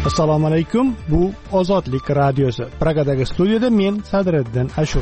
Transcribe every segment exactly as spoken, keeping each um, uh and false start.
Assalomu alaykum. Bu Ozodlik radiosi. Pragadagi studiyada men Sadriddin Ashur.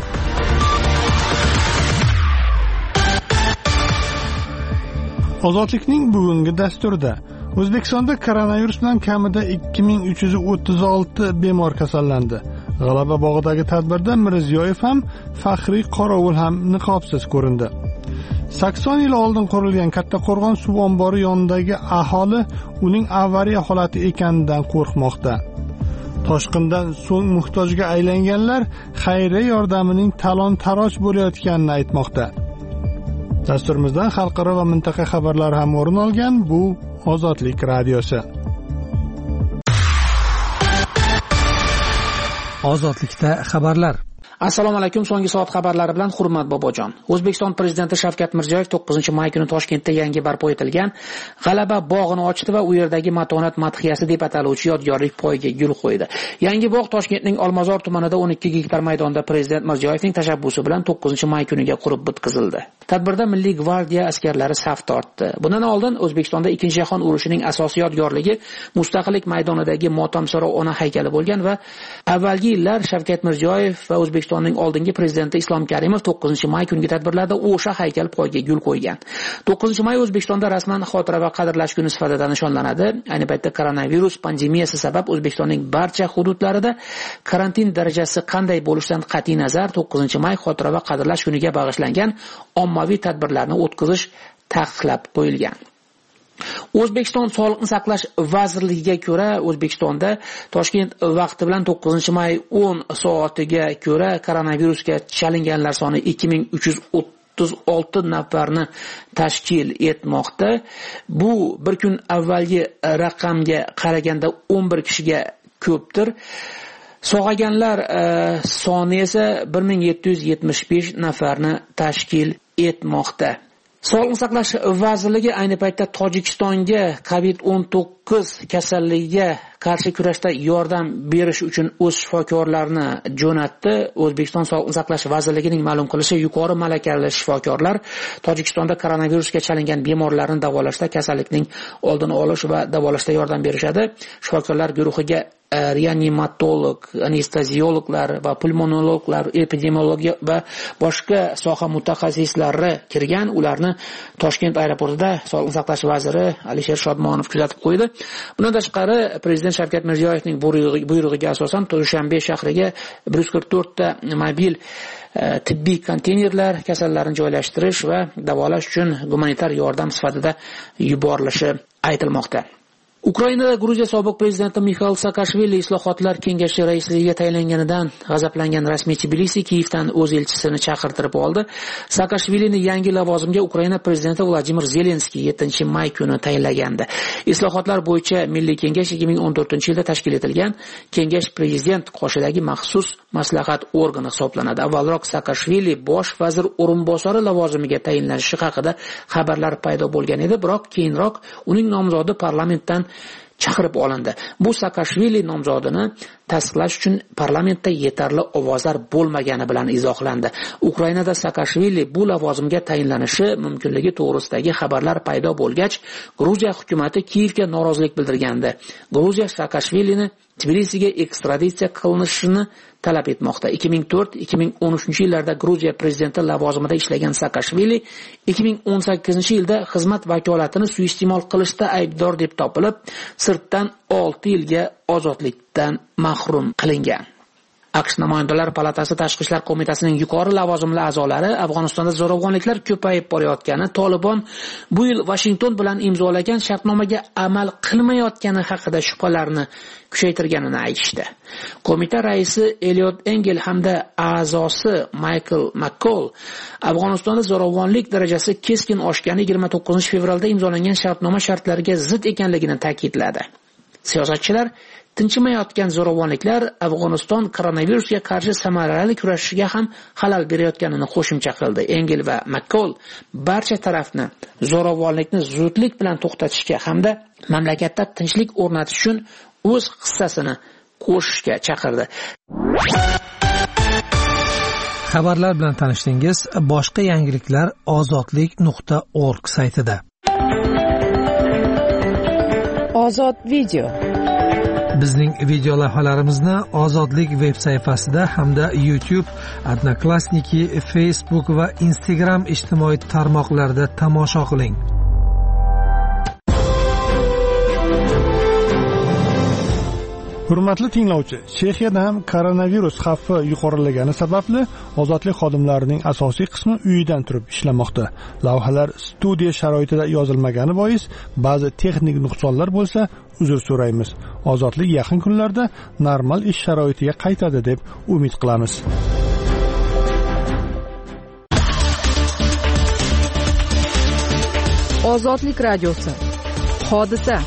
Ozodlikning bugungi dasturida O'zbekistonda koronavirus bilan kamida ikki ming uch yuz o'ttiz olti bemor kasallandi. G'alaba bog'idagi tadbirda Mirziyoyev ham, faxriy qorovul ham niqobsiz ko'rindi. sakson yil oldin qurilgan Kattaqo'rg'on suv ombori yonidagi aholi uning avariya holati ekanidan qo'rqmoqda. Toshqindan so'ng muhtojga aylanganlar xayriya yordamining talon-taroj bo'layotganini aytmoqda. Dasturimizdan xalqaro va mintaqa xabarlari ham o'rin olgan. Bu Ozodlik radiosi. Ozodlikda xabarlar. Assalomu alaykum. So'nggi soat xabarlari bilan Hurmat Bobojon. O'zbekiston prezidenti Shavkat Mirziyoyev to'qqizinchi may kuni Toshkentda yangi barpo etilgan G'alaba bog'ini ochdi va u yerdagi matonat madhiyasi deb ataluvchi yodgorlik poyiga gul qo'ydi. Yangi bog' Toshkentning Olmazor tumanida o'n ikki gektar maydonda prezident Mirziyoyevning tashabbusi bilan to'qqizinchi may kuniga qurib bitkazildi. Tadbirda Milliy gvardiya askarlari saf tortdi. Bundan oldin O'zbekistonda Ikkinchi jahon urushining asosiy yodgorligi Mustaqillik maydonidagi Motamsaro ona haykali bo'lgan va avvalgi yillar Shavkat Mirziyoyev va O'zbekistonning oldingi prezidenti Islom Karimov to'qqizinchi may kungi tadbirlarda o'sha haykal poyiga gul qo'ygan. to'qqizinchi may O'zbekistonda rasman xotira va qadrlash kuni sifatida nishonlanadi. Ayni paytda koronavirus pandemiyasi sabab O'zbekistonning barcha hududlarida karantin darajasi qanday bo'lishidan qat'iy nazar to'qqizinchi may xotira va qadrlash kuniga bag'ishlangan ommaviy tadbirlarni o'tkazish taqiqlab qo'yilgan. O'zbekiston Sog'liqni saqlash vazirligiga ko'ra, O'zbekistonda Toshkent vaqti bilan to'qqizinchi may o'n soatiga ko'ra koronavirusga chalinganlar soni ikki ming uch yuz o'ttiz olti nafarni tashkil etmoqda. Bu bir kun avvalgi raqamga qaraganda o'n bir kishiga ko'pdir. Sog'ayganlar e, soni esa bir ming yetti yuz yetmish besh nafarni tashkil etmoqda. Sog'liqni saqlash vazirligi ayni paytda Tojikistonga covid o'n to'qqiz kasalligiga qarshi kurashda yordam berish uchun o'z shifokorlarini jo'natdi. O'zbekiston Sog'liqni saqlash vazirligining ma'lum qilishicha, yuqori malakali shifokorlar Tojikistonda koronavirusga chalingan bemorlarni davolashda, kasallikning oldini olish va davolashda yordam berishadi. Shifokorlar guruhiga reanimatolog, anesteziologlar va pulmonologlar, epidemiologiya va boshqa soha mutaxassislari kirgan. Ularni Toshkent aeroportida Sog'liqni saqlash vaziri Alisher Shodmonov kuzatib qo'ydi. Bundan tashqari, prezident Shavkat Mirziyoyevning buyrug'iga asosan Dushanbe shahriga bir yuz qirq to'rt ta mobil tibbiy konteynerlar kasallarni joylashtirish va davolash uchun gumanitar yordam sifatida yuborilishi aytilmoqda. Ukrainada Gruziya sobiq prezidenti Mixail Saakashvili islohotlar kengashi raisligiga tayinlanganidan g'azablangan rasmiy Tbilisi Kiyevdan o'z elchisini chaqirtirib oldi. Saakashvilini yangi lavozimga Ukraina prezidenti Vladimir Zelenskiy yettinchi may kuni tayinlagandi. Islohotlar bo'yicha Milliy kengash ikki ming o'n to'rtinchi yilda tashkil etilgan kengash prezident qoshidagi maxsus maslahat organi hisoblanadi. Avvalroq Saakashvili bosh vazir o'rinbosari lavozimiga tayinlanishi haqida xabarlar paydo bo'lgan edi, biroq keyinroq uning nomzodi parlamentdan chaqirib olindi. Bu Saakashvili nomzodini tasdiqlash uchun parlamentda yetarli ovozlar bo'lmagani bilan izohlandi. Ukrainada Saakashvili bu lavozimga tayinlanishi mumkinligi to'g'risidagi xabarlar paydo bo'lgach, Gruziya hukumatı Kiyevga norozilik bildirgandi. Gruziya Saakashvilini Tbilisiga ekstraditsiya qilinishini talab etmoqda. ikki ming to'rt ikki ming o'n uchinchi yillarda Gruziya prezidenti lavozimida ishlagan Saakashvili ikki ming o'n sakkizinchi yilda xizmat vakolatini suiiste'mol qilishda aybdor deb topilib, sirtdan olti yilga ozodlikdan mahrum qilingan. AQSh Namoyandalari palatasi Tashqi ishlar qo'mitasining yuqori lavozimli a'zolari Afg'onistonda zo'ravonliklar ko'payib borayotgani, Tolibon bu yil Washington bilan imzolagan shartnomaga amal qilmayotgani haqida shubhalarni kuchaytirganini aytishdi. Qo'mita raisi Eliot Engel hamda a'zosi Michael McCall Afg'onistonda zo'ravonlik darajasi keskin oshgani yigirma to'qqizinchi fevralda imzolangan shartnoma shartlariga zid ekanligini ta'kidladi. Siyosatchilar tinchimayotgan zo'ravonliklar Afg'oniston koronavirusga qarshi samarali kurashishga ham xalal berayotganini qo'shimcha qildi. Engel va McCall barcha tarafni zo'ravonlikni zudlik bilan to'xtatishga hamda mamlakatda tinchlik o'rnatish uchun o'z hissasini qo'shishga chaqirdi. Xabarlar bilan tanishdingiz. Boshqa yangiliklar ozodlik nuqta org saytida. Ozod video. Bizning video lavhalarimizni Ozodlik veb sayfasida hamda YouTube, Odnoklassniki, Facebook va Instagram ijtimoiy tarmoqlarida tomosha qiling. Hurmatli tinglovchi, Chexiyada ham koronavirus xavfi yuqorilagani sababli ozodlik xodimlarining asosiy qismi uyidan turib ishlamoqda. Lavhalar studiya sharoitida yozilmagani bois ba'zi texnik nuqsonlar bo'lsa, uzr so'raymiz. Ozodlik yaqin kunlarda normal ish sharoitiga qaytadi deb umid qilamiz. Ozodlik radiosi. Hodisa.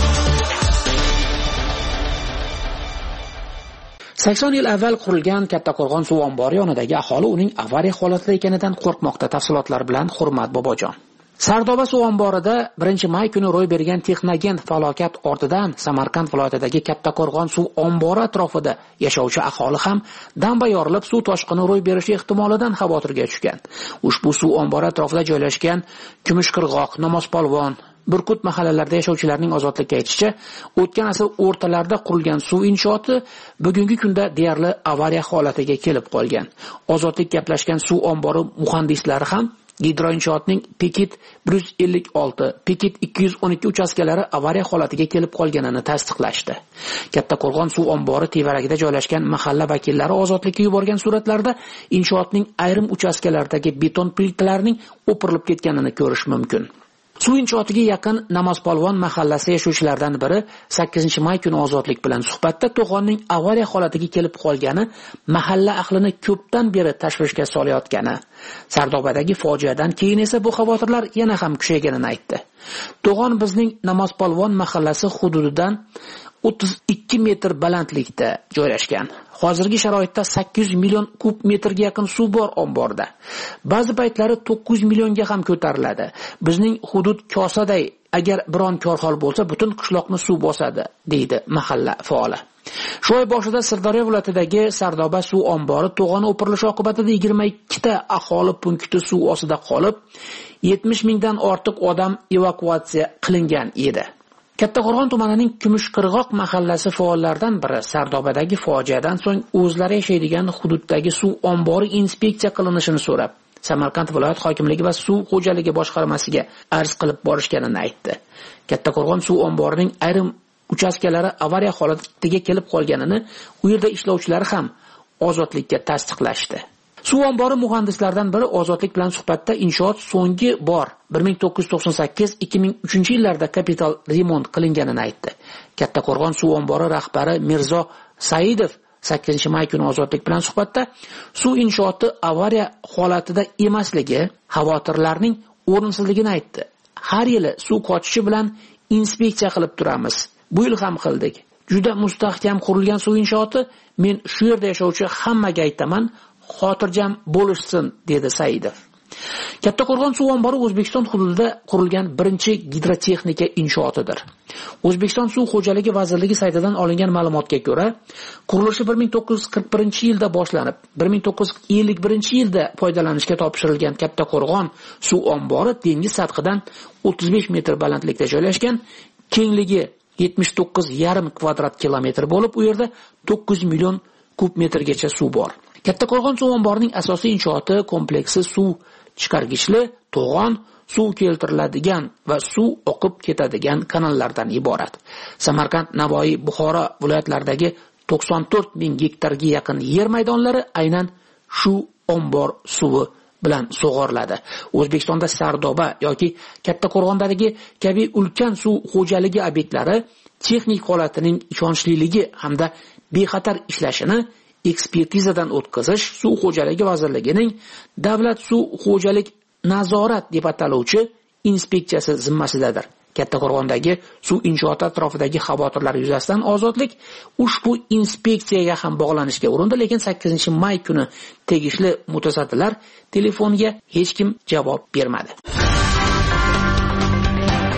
sakson yil avval qurilgan Kattaqo'rg'on suv ombori yonidagi aholi uning avariya holatida ekanidan qo'rqmoqda. Tafsilotlar bilan Hurmat Bobojon. Sardoba suv omborida birinchi may kuni ro'y bergan texnogen falokat ortidan Samarqand viloyatidagi Kattaqo'rg'on suv ombori atrofida yashovchi aholi ham damba yorilib suv toshqini ro'y berishi ehtimolidan xavotirga tushgan. Ushbu suv ombori atrofida joylashgan Kumushqirg'oq, Namozpolvon, Burkut mahallalarida yashovchilarning ozodlikka aytishicha, o'tgan asr o'rtalarida qurilgan suv inshooti bugungi kunda deyarli avariya holatiga kelib qolgan. Ozodlik gaplashgan suv ombori muhandislari ham gidroinshootning Pekit bir yuz ellik olti, Pekit ikki yuz o'n ikki uchastkalari avariya holatiga kelib qolganini tasdiqlashdi. Kattaqo'rg'on suv ombori tevaragida joylashgan mahalla vakillari ozodlikka yuborgan suratlarda inshootning ayrim uchastkalaridagi beton plitalarning o'pirilib ketganini ko'rish mumkin. Suv inshootiga yaqin Namozpolvon mahallasi yashovchilaridan biri sakkizinchi may kuni Ozodlik bilan suhbatda to'g'onning avariya holatiga kelib qolgani mahalla ahlini ko'pdan beri tashvishga solayotgani, Sardobadagi fojiadan keyin esa bu xavotirlar yana ham kuchayganini aytdi. To'g'on bizning Namozpolvon mahallasi hududidan o'ttiz ikki metr balandlikda joylashgan. Hozirgi sharoitda sakkiz yuz million kub metrga yaqin suv bor omborda. Ba'zi paytlari to'qqiz yuz millionga ham ko'tariladi. Bizning hudud kosaday, agar biron korxol bo'lsa, butun qishloqni suv bosadi, deydi mahalla faoli. Shu oy boshida Sirdaryo viloyatidagi Sardoba suv ombori to'g'on o'pirilishi oqibatida yigirma ikki ta aholi punkti suv ostida qolib, yetmish mingdan ortiq odam evakuatsiya qilingan edi. Kattaqo'rg'on tumanining Kumushqirg'oq mahallasi faollaridan biri Sardobadagi fojiadan so'ng o'zlari yashaydigan hududdagi suv ombori inspeksiya qilinishini so'rab, Samarqand viloyat hokimligi va suv xo'jaligi boshqarmasiga arz qilib borishganini aytdi. Kattaqo'rg'on suv omborining ayrim uchastkalari avariya holatiga kelib qolganini u yerda ishlovchilar ham Ozodlikka tasdiqlashdi. Suv ombori muhandislaridan biri Ozodlik bilan suhbatda inshoot so'nggi bor bir ming to'qqiz yuz to'qson sakkiz ikki ming uchinchi yillarda kapital remont qilinganini aytdi. Kattaqo'rg'on suv ombori rahbari Mirzo Saidov sakkizinchi may kuni Ozodlik bilan suhbatda suv inshooti avariya holatida emasligi, xavotirlarning o'rinsizligini aytdi. Har yili suv qochishi bilan inspeksiya qilib turamiz. Bu yil ham qildik. Juda mustahkam qurilgan suv inshooti, men shu yerda yashovchi hammaga aytaman, xotirjam bo'lishsin, dedi Saidov. Kattaqo'rg'on suv ombori O'zbekiston hududida qurilgan birinchi gidrotexnika inshootidir. O'zbekiston suv xo'jaligi vazirligi saytidan olingan ma'lumotga ko'ra, qurilishi bir ming to'qqiz yuz qirq birinchi yilda boshlanib, bir ming to'qqiz yuz ellik birinchi yilda foydalanishga topshirilgan Kattaqo'rg'on suv ombori dengiz sathidan o'ttiz besh metr balandlikda joylashgan, kengligi yetmish to'qqiz yarim kvadrat kilometr bo'lib, u yerda to'qqiz million kub metrgacha suv bor. Kattaqo'rg'on suv omborining asosiy inshooti kompleksi suv chiqargichli, to'g'on, suv keltiriladigan va suv oqib ketadigan kanallardan iborat. Samarqand, Navoiy, Buxoro viloyatlaridagi to'qson to'rt ming gektarga yaqin yer maydonlari aynan shu ombor suvi bilan sug'oriladi. O'zbekistonda Sardoba yoki Kattaqo'rg'ondagi kabi ulkan suv xo'jaligi obyektlari texnik holatining ishonchliligi hamda bexatar ishlashini ekspertizadan o'tkazish suv xo'jaligi vazirligining davlat suv xo'jalik nazorat deb ataluvchi inspeksiyasi zimmasidadir. Kattaqo'rg'ondagi suv inshooti atrofidagi xavotirlar yuzasidan Ozodlik ushbu inspeksiyaga ham bog'lanishga urindi, lekin sakkizinchi may kuni tegishli mutasaddilar telefoniga hech kim javob bermadi.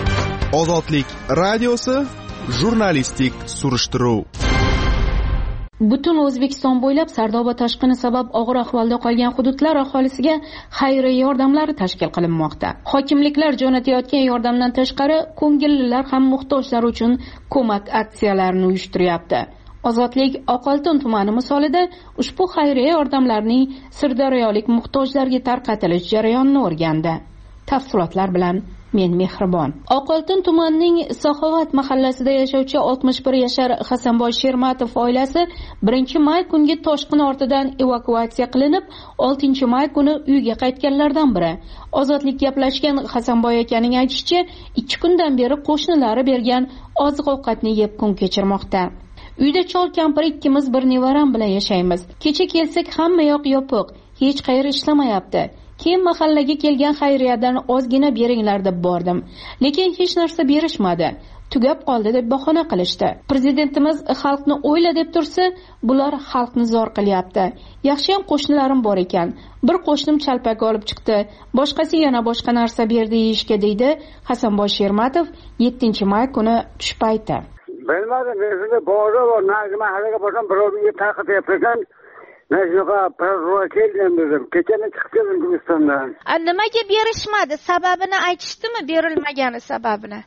Ozodlik radiosi jurnalistik surishtiruv. Butun O'zbekiston bo'ylab Sardoba toshqini sabab og'ir ahvolda qolgan hududlar aholisiga xayriya yordamlari tashkil qilinmoqda. Hokimliklar jo'natayotgan yordamdan tashqari, ko'ngillilar ham muhtojlar uchun ko'mak aksiyalarini uyushtiryapti. Ozodlik Oqoltin tumani misolida ushbu xayriya yordamlarining sirdaryolik muhtojlarga tarqatilish jarayonini o'rgandi. Tafsilotlar bilan men Mehribon. Oqoltin tumanining Saxovat mahallasida yashovchi oltmish bir yashar Hasanboy Shermatov oilasi birinchi may kungi toshqin ortidan evakuatsiya qilinib, oltinchi may kuni uyga qaytganlardan biri. Ozodlik gaplashgan Hasanboy akaning aytishicha, ikki kundan beri qo'shnilari bergan oziq-ovqatni yeb kun kechirmoqda. Uyda chol kampir ikkimiz bir nevaram bilan yashaymiz. Kecha kelsak hamma yoq yopiq, hech qayeri ishlamayapti. Keyin mahallaga kelgan xayriyadan ozgina beringlar deb bordim, lekin hech narsa berishmadi. Tugab qoldi deb bahona qilishdi. Prezidentimiz xalqni o'yla deb tursa, bular xalqni zor qilyapti. Yaxshi ham qo'shnilarim bor ekan. Bir qo'shnim chalpak olib chiqdi, boshqasi yana boshqa narsa berdi yeyishga, deydi Hasanboy Shermatov yettinchi may kuni tush payti. Bilmadim, o'zimda bori bor, nagi mahallaga borsam birovga tarqatyapti ekan. Men shunaqa parvoz keldim dedim. Kechani chiqib keldim Gulistondan. Nimaga berishmadi? Sababini aytishdimi, berilmagani sababini?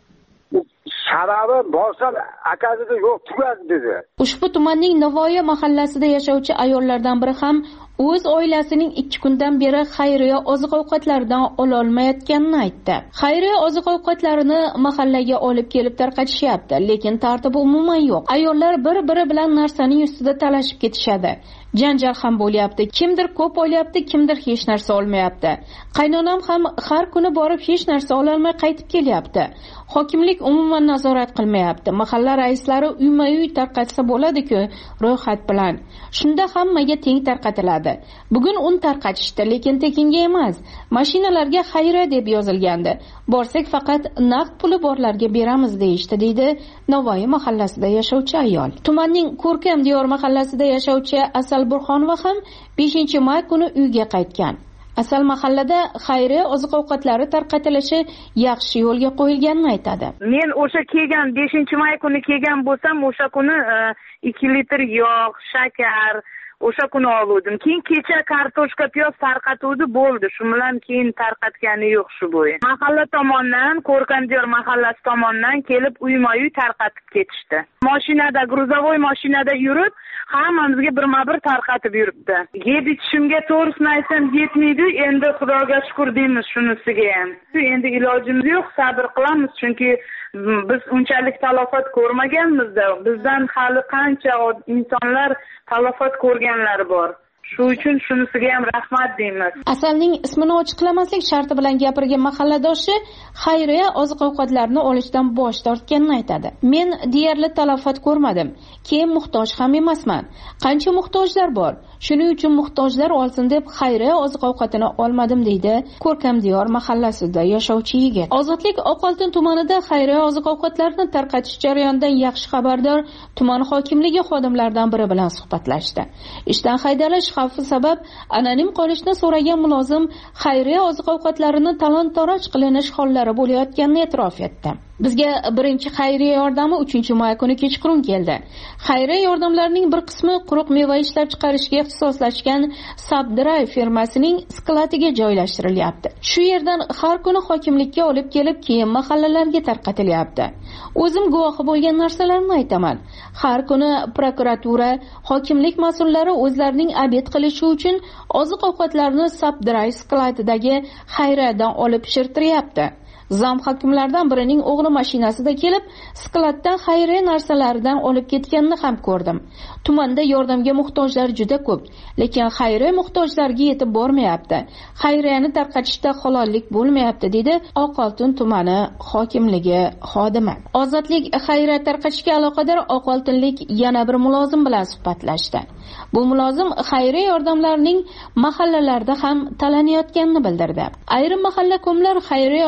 Sababi borsam akasida yo'q, tugadi dedi. Ushbu tumanning Navoiy mahallasida yashovchi ayollardan biri ham o'z oilasining ikki kundan beri xayriya oziq-ovqatlaridan ola olmayotganini aytdi. Xayriya oziq-ovqatlarini mahallaga olib kelib tarqatishyapti, lekin tartibi umuman yo'q. Ayollar bir-biri bilan narsaning ustida talashib ketishadi. Janjal ham bo'lyapti. Kimdir ko'p olyapti, kimdir hech narsa olmayapti. Qaynonam ham har kuni borib hech narsa ola olmay qaytib kelyapti. Hokimlik umuman nazorat qilmayapti. Mahalla raislari uyma-uy tarqatsa bo'ladi-ku, ro'yxat bilan. Shunda hammaga teng tarqatiladi. Bugun un tarqatishdi, lekin tekinga emas. Mashinalarga xayriya deb yozilgandi. Borsak faqat naqd puli borlarga beramiz deyishdi, deydi Navoiy mahallasida yashovchi ayol. Tumanning Ko'rkam diyor mahallasida yashovchi Asal Burxonova ham beshinchi may kuni uyga qaytgan. Asal mahallada xayriya oziq-ovqatlari tarqatilishi yaxshi yo'lga qo'yilganini aytadi. Men o'sha kelgan beshinchi may kuni kelgan bo'lsam, o'sha kuni ikki litr yog', shakar o'sha kuni oldim. Keyin kecha kartoshka, piyoz tarqatuvdi, bo'ldi. Shu bilan keyin tarqatgani yo'q shu bo'yi. Mahalla tomonidan, Ko'rkamdiyor mahallasi tomonidan kelib uyma-uy tarqatib ketishdi. Mashinada, gruzavoy mashinada yurib, hammamizga birma-bir tarqatib yuribdi. Yeb ichishimga to'g'risini aytsam yetmaydi, endi Xudoga shukr deymiz shunisiga ham. Endi ilojimiz yo'q, sabr qilamiz, chunki biz unchalik talafot ko'rmaganmiz-da. Bizdan hali qancha insonlar talafot ko'rganlari bor. Shu uchun shunisiga ham rahmat deymiz. Asalning ismini ochiqlamaslik sharti bilan gapirgan mahalladoshi xayriya oziq-ovqatlarni olishdan bosh tortganini aytadi. Men deyarli talafot ko'rmadim. Keyin muhtoj ham emasman. Qancha muhtojlar bor. Shuning uchun muhtojlar olsin deb xayriya oziq-ovqatini olmadim, deydi Ko'rkamdiyor mahallasida yashovchi yigit. Ozodlik Oqoltin tumanida xayriya oziq-ovqatlarni tarqatish jarayonidan yaxshi xabardor tuman hokimligi xodimlaridan biri bilan suhbatlashdi. Ishdan haydalish xavfi sabab anonim qolishni so'ragan mulozim xayriya oziq-ovqatlarini talon-toroj qilinish hollari bo'layotganini e'tirof etdi. Bizga birinchi xayriya yordami uchinchi may kuni kechqurun keldi. Xayriya yordamlarining bir qismi quruq meva ishlab chiqarishga ixtisoslashgan Subdrive firmasining skladiga joylashtirilyapti. Shu yerdan har kuni hokimlikka olib kelib, keyin mahallalarga tarqatilyapti. O'zim guvohi bo'lgan narsalarni aytaman. Har kuni prokuratura, hokimlik mas'ullari o'zlarining obed qilishi uchun oziq-ovqatlarni Subdrive skladidagi xayriyadan olib pishirtiryapti. Zam hokimlardan birining o'g'li mashinasida kelib, skladdan xayriya narsalaridan olib ketganini ham ko'rdim. Tumanda yordamga muhtojlar juda ko'p, lekin xayriya muhtojlarga yetib bormayapti. Xayriyani tarqatishda halollik bo'lmayapti, dedi Oqoltin tumani hokimligi xodimi. Ozodlik xayriya tarqatishga aloqador oqoltinlik yana bir mulozim bilan suhbatlashdi. Bu mulozim xayriya yordamlarining mahallalarda ham talanayotganini bildirdi. Ayrim mahalla ko'mlar xayriya yordamlarini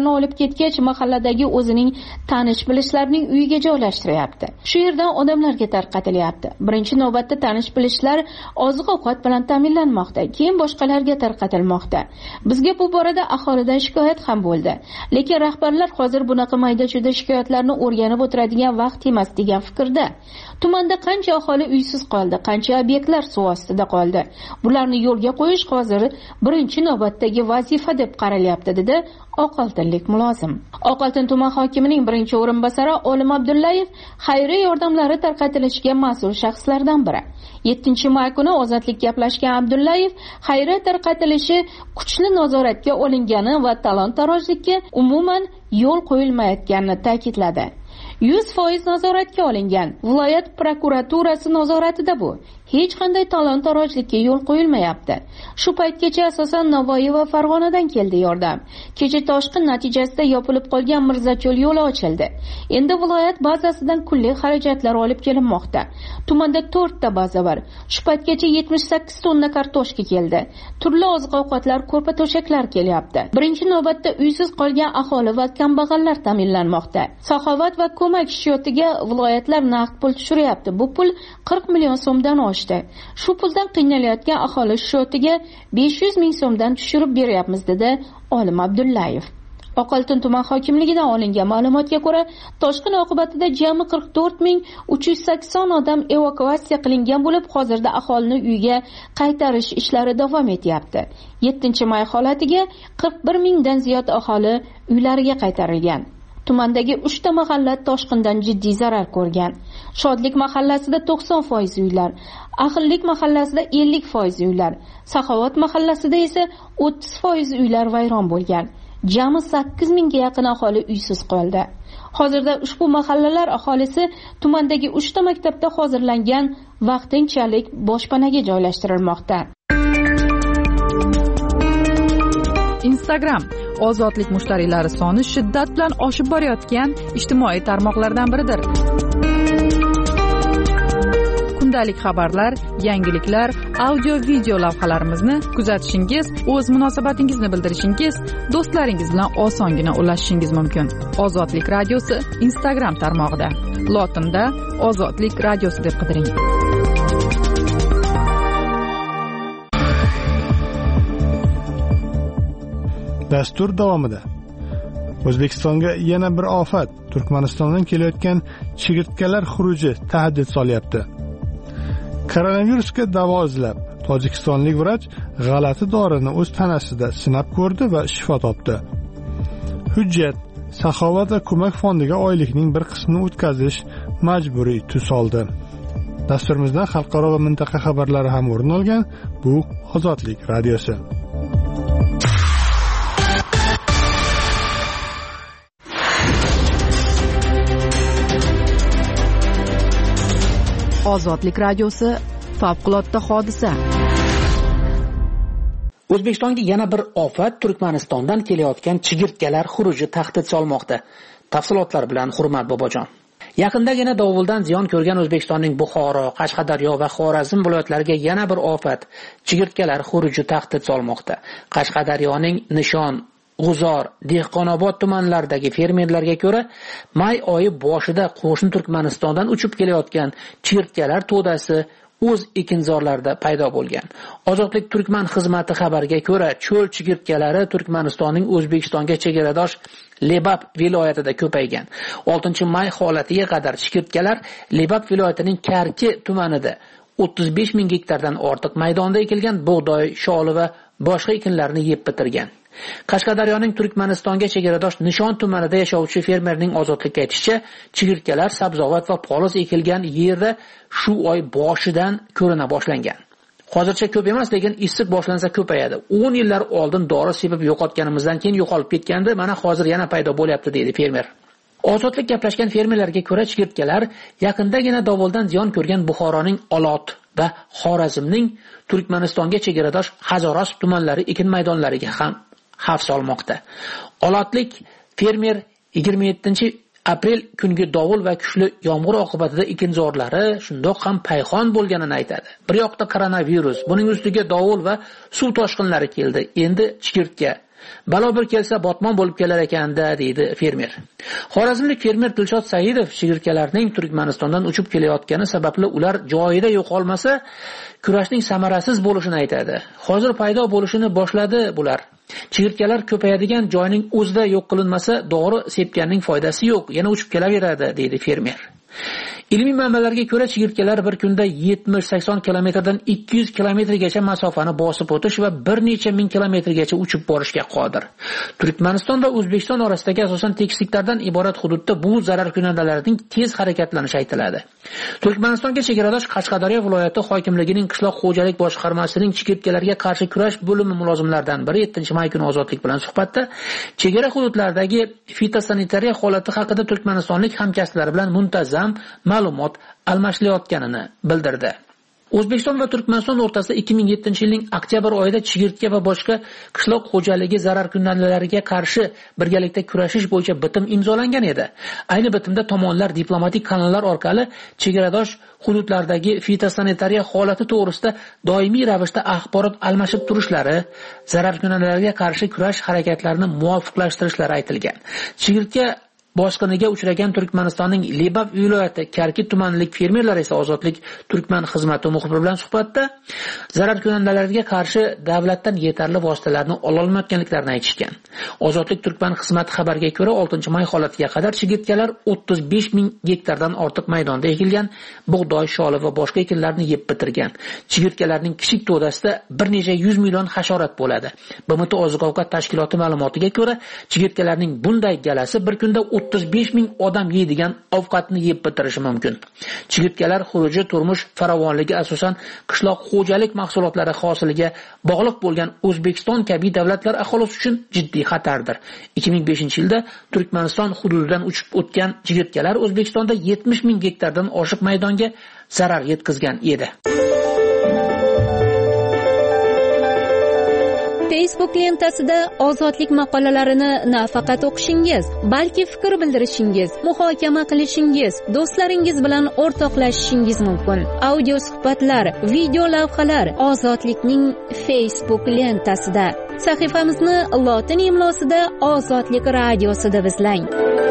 chigirtkalarni olib ketgach mahalladagi o'zining tanish bilishlarning uyiga joylashtiryapti. Shu yerdan odamlarga tarqatilyapti. Birinchi navbatda tanish bilishlar oziq-ovqat bilan ta'minlanmoqda, keyin boshqalarga tarqatilmoqda. Bizga bu borada aholidan shikoyat ham bo'ldi. Lekin rahbarlar hozir bunaqa mayda-chuyda shikoyatlarni o'rganib o'tiradigan vaqt emas degan fikrda. Tumanda qancha aholi uysiz qoldi, qancha obyektlar suv ostida qoldi. Bularni yo'lga qo'yish hozir birinchi navbatdagi vazifa deb qaralyapti, dedi Oqoltinlik mulozim. Oqoltin tuman hokimining birinchi o'rinbosari Olim Abdullayev xayriya yordamlari tarqatilishiga mas'ul shaxslardan biri. yettinchi may kuni ozodlik gaplashgan Abdullayev xayriya tarqatilishi kuchli nazoratga olingani va talon-tarojlikka umuman yo'l qo'yilmayotganini ta'kidladi. yuz foiz nazoratga olingan. Viloyat prokuraturasi nazoratida bu. Hech qanday talon-tarojlikka yo'l qo'yilmayapti. Shu paytgacha asosan Navoiy va Farg'onadan keldi yordam. Kecha toshqin natijasida yopilib qolgan Mirzacho'l yo'li ochildi. Endi viloyat bazasidan kunlik xarajatlar olib kelinmoqda. Tumanda to'rtta baza bor. Shu paytgacha yetmish sakkiz tonna kartoshka keldi. Turli oziq-ovqatlar, ko'rpa to'shaklar kelyapti. Birinchi navbatda uysiz qolgan aholi va kambag'allar ta'minlanmoqda. Saxovat va ko'mak shiotiga viloyatlar naqd pul tushiryapti. Bu pul qirq million so'mdan oshdi. Shu puldan qiynalayotgan aholi shiotiga besh yuz ming so'mdan tushirib beryapmiz, dedi Olim Abdullayev. Oqoltin tuman hokimligidan olingan ma'lumotga ko'ra, toshqin oqibatida jami qirq to'rt ming uch yuz sakson odam evakuatsiya qilingan bo'lib, hozirda aholini uyga qaytarish ishlari davom etyapti. yettinchi may holatiga qirq bir mingdan ziyod aholi uylariga qaytarilgan. Tumandagi uchta mahalla toshqindan jiddiy zarar ko'rgan. Shodlik mahallasida to'qson foiz uylar, Ahillik mahallasida ellik foiz uylar, Saxovat mahallasida esa o'ttiz foiz uylar vayron bo'lgan. Jami sakkiz mingga yaqin aholi uysiz qoldi. Hozirda ushbu mahallalar aholisi tumandagi uchta maktabda hozirlangan vaqtinchalik boshpanaga joylashtirilmoqda. Instagram ozodlik mushtariylari soni shiddat bilan oshib borayotgan ijtimoiy tarmoqlardan biridir. Kundalik xabarlar, yangiliklar, audio-video lavhalarimizni kuzatishingiz, o'z munosabatingizni bildirishingiz, do'stlaringiz bilan osongina ulashishingiz mumkin. Ozodlik radiosi Instagram tarmog'ida. Lotinda Ozodlik radiosi deb qidiring. Dastur davomida O'zbekistonga yana bir ofat, Turkmanistondan kelayotgan chigirtkalar xuruji tahdid solyapti. Koronavirusga davo izlab, tojikistonlik vrach g'alati dorini o'z tanasida sinab ko'rdi va shifo topdi. Hujjat Saxovat va ko'mak fondiga oylikning bir qismini o'tkazish majburiy tus oldi. Dasturimizda xalqaro va mintaqa xabarlari ham o'rin olgan. Bu Ozodlik radiosi. Ozodlik radiosi favqulodda hodisa. O'zbekistonga yana bir ofat, Turkmanistondan kelayotgan chigirtkalar xuruji tahdid solmoqda. Tafsilotlar bilan Hurmat Bobojon. Yaqindagina dovuldan ziyon ko'rgan O'zbekistonning Buxoro, Qashqadaryo va Xorazm viloyatlariga yana bir ofat, chigirtkalar xuruji tahdid solmoqda. Qashqadaryoning Nishon, G'uzor, Dehqonobod tumanlaridagi fermerlarga ko'ra, may oyi boshida qo'shni Turkmanistondan uchib kelayotgan chigirtkalar to'dasi o'z ekinzorlarida paydo bo'lgan. Ozodlik Turkman xizmati xabariga ko'ra, cho'l chigirtkalari Turkmanistonning O'zbekistonga chegaradosh Lebap viloyatida ko'paygan. oltinchi may holatiga qadar chigirtkalar Lebap viloyatining Karki tumanida o'ttiz besh ming gektardan ortiq maydonda ekilgan bug'doy, sholi va boshqa ekinlarni yeb bitirgan. Qashqadaryoning Turkmanistonga chegaradosh Nishon tumanida yashovchi fermerning Ozodlikka aytishicha, chigirtkalar sabzavot va poliz ekilgan yerda shu oy boshidan ko'rina boshlangan. Hozircha ko'p emas, lekin issiq boshlansa ko'payadi. o'n yillar oldin dori sepib yo'qotganimizdan keyin yo'qolib ketgandi, mana hozir yana paydo bo'lyapti, deydi fermer. Ozodlik gaplashgan fermerlarga ko'ra, chigirtkalar yaqindagina dovuldan ziyon ko'rgan Buxoroning Olot va Xorazmning Turkmanistonga chegaradosh Hazoros tumanlari ekin maydonlariga ham xavf solmoqda. Olotlik fermer yigirma yettinchi aprel kungi dovul va kuchli yomg'ir oqibatida ekinzorlari shundoq ham payxon bo'lganini aytadi. Bir yoqda koronavirus, buning ustiga dovul va suv toshqinlari keldi. Endi chigirtka. Balo bir kelsa botmon bo'lib kelar ekanda, deydi fermer. Xorazmlik fermer Dilshod Saidov chigirtkalarning Turkmanistondan uchib kelayotgani sababli ular joyida yo'qolmasa, kurashning samarasiz bo'lishini aytadi. Hozir paydo bo'lishini boshladi bular. Chigirtkalar ko'payadigan joyning o'zida yo'q qilinmasa, dori sepganning foydasi yo'q, yana uchib kelaveradi, deydi fermer. Ilmiy manbalarga ko'ra, chigirtkalar bir kunda yetmish sakson kilometrdan ikki yuz kilometrgacha masofani bosib o'tish va bir necha ming kilometrgacha uchib borishga qodir. Turkmaniston va O'zbekiston orasidagi asosan tekisliklardan iborat hududda bu zararkunandalarning tez harakatlanishi aytiladi. Turkmanistonga chegaradosh Qashqadaryo viloyati hokimligining qishloq xo'jalik boshqarmasining chigirtkalarga qarshi kurash bo'limi mulozimlaridan biri yettinchi may kuni Ozodlik bilan suhbatda chegara hududlardagi fitosanitariya holati haqida turkmanistonlik hamkasblari bilan muntazam ma'lumot almashilayotganini bildirdi. O'zbekiston va Turkmaniston o'rtasida ikki ming yettinchi yilning oktyabr oyida chigirtka va boshqa qishloq xo'jaligi zararkunandalariga qarshi birgalikda kurashish bo'yicha bitim imzolangan edi. Ayni bitimda tomonlar diplomatik kanallar orqali chegaradosh hududlardagi fitosanitariya holati to'g'risida doimiy ravishda axborot almashib turishlari, zararkunandalarga qarshi kurash harakatlarini muvofiqlashtirishlari aytilgan. Chigirtka bosqiniga uchragan Turkmanistonning Lebap viloyati Karki tumanilik fermerlar esa Ozodlik Turkman xizmati muxbiri bilan suhbatda zararkunandalarga qarshi davlatdan yetarli vositalarni ola olmayotganliklarini aytishgan. Ozodlik Turkman xizmati xabariga ko'ra, oltinchi may holatiga qadar chigirtkalar o'ttiz besh ming gektardan ortiq maydonda ekilgan bug'doy, sholi va boshqa ekinlarni yeb bitirgan. Chigirtkalarning kichik to'dasida bir necha yuz million hasharot bo'ladi. B M T oziq-ovqat tashkiloti ma'lumotiga ko'ra, chigirtkalarning bunday galasi bir kunda o'ttiz besh ming odam yeydigan ovqatni yeb bitirishi mumkin. Chigirtkalar xuruji turmush farovonligi asosan qishloq xo'jalik mahsulotlari hosiliga bog'liq bo'lgan O'zbekiston kabi davlatlar aholisi uchun jiddiy xatardir. ikki ming beshinchi yilda Turkmaniston hududidan uchib o'tgan chigirtkalar O'zbekistonda yetmish ming gektardan oshiq maydonga zarar yetkazgan edi. Facebook lentasida Ozodlik maqolalarini nafaqat o'qishingiz, balki fikr bildirishingiz, muhokama qilishingiz, do'stlaringiz bilan o'rtoqlashishingiz mumkin. Audio suhbatlar, video lavhalar Ozodlikning Facebook lentasida. Sahifamizni lotin imlosida Ozodlik radiosi deb izlang.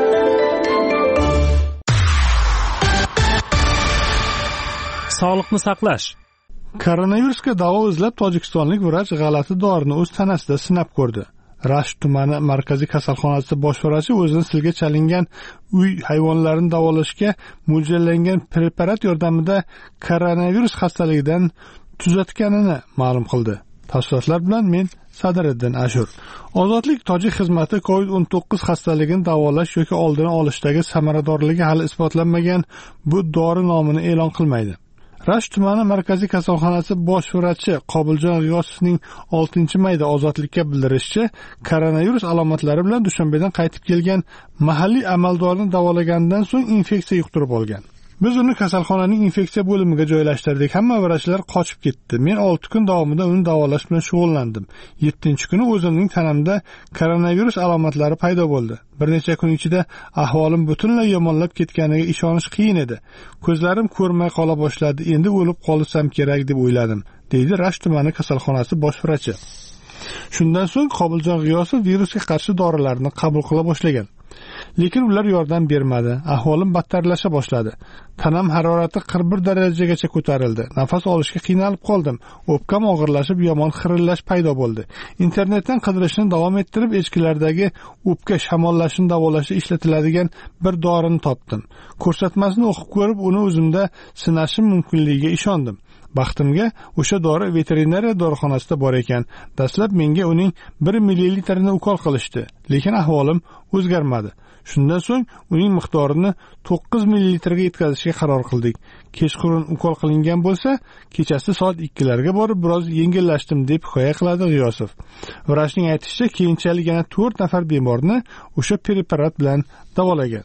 Sog'liqni saqlash. Koronavirusga davo izlab tojikistonlik vrach g'alati dorini o'z tanasida sinab ko'rdi. Rasht tumani markaziy kasalxonasi bosh vrachi o'zini silga chalingan uy hayvonlarini davolashga mo'ljallangan preparat yordamida koronavirus xastaligidan tuzatganini ma'lum qildi. Tafsilotlar bilan men Sadiriddin Ashur. Ozodlik tojik xizmati covid o'n to'qqiz xastaligini davolash yoki oldini olishdagi samaradorligi hali isbotlanmagan bu dori nomini e'lon qilmaydi. Rasht tumani markaziy kasalxonasi bosh vrachi Qobiljon G'iyosovning oltinchi mayda Ozodlikka bildirishicha, koronavirus alomatlari bilan Dushanbedan qaytib kelgan mahalliy amaldorni davolagandan so'ng infeksiya yuqtirib olgan. Biz uni kasalxonaning infeksiya bo'limiga joylashtirdik. Hamma vrachlar qochib ketdi. Men olti kun davomida uni davolash bilan shug'ullandim. yettinchi kuni o'zimning tanamda koronavirus alomatlari paydo bo'ldi. Bir necha kun ichida ahvolim butunlay yomonlab ketganiga ishonish qiyin edi. Ko'zlarim ko'rmay qola boshladi. Endi o'lib qolsam kerak deb o'yladim, deydi Rasht tumani kasalxonasi bosh vrachi. Shundan so'ng Qobiljon G'iyosov virusga qarshi dorilarni qabul qila boshlagan. Lekin ular yordam bermadi. Ahvolim battarlasha boshladi. Tanam harorati qirq bir darajagacha ko'tarildi. Nafas olishga qiynalib qoldim. O'pkam og'irlashib, yomon xirillash paydo bo'ldi. Internetdan qidirishni davom ettirib, echkilardagi o'pka shamollashini davolashda ishlatiladigan bir dorini topdim. Ko'rsatmasini o'qib ko'rib, uni o'zimda sinashim mumkinligiga ishondim. Baxtimga o'sha dori veterinariya dorixonasida bor ekan. Dastlab menga uning bir millilitrini ukol qilishdi, lekin ahvolim o'zgarmadi. Shundan so'ng uning miqdorini to'qqiz millilitrga yetkazishga qaror qildik. Kechqurun ukol qilingan bo'lsa, kechasi soat ikkilarga borib biroz yengillashdim, deb hikoya qiladi G'iyosov. Vrachning aytishicha, keyinchalik yana to'rt nafar bemorni o'sha preparat bilan davolagan.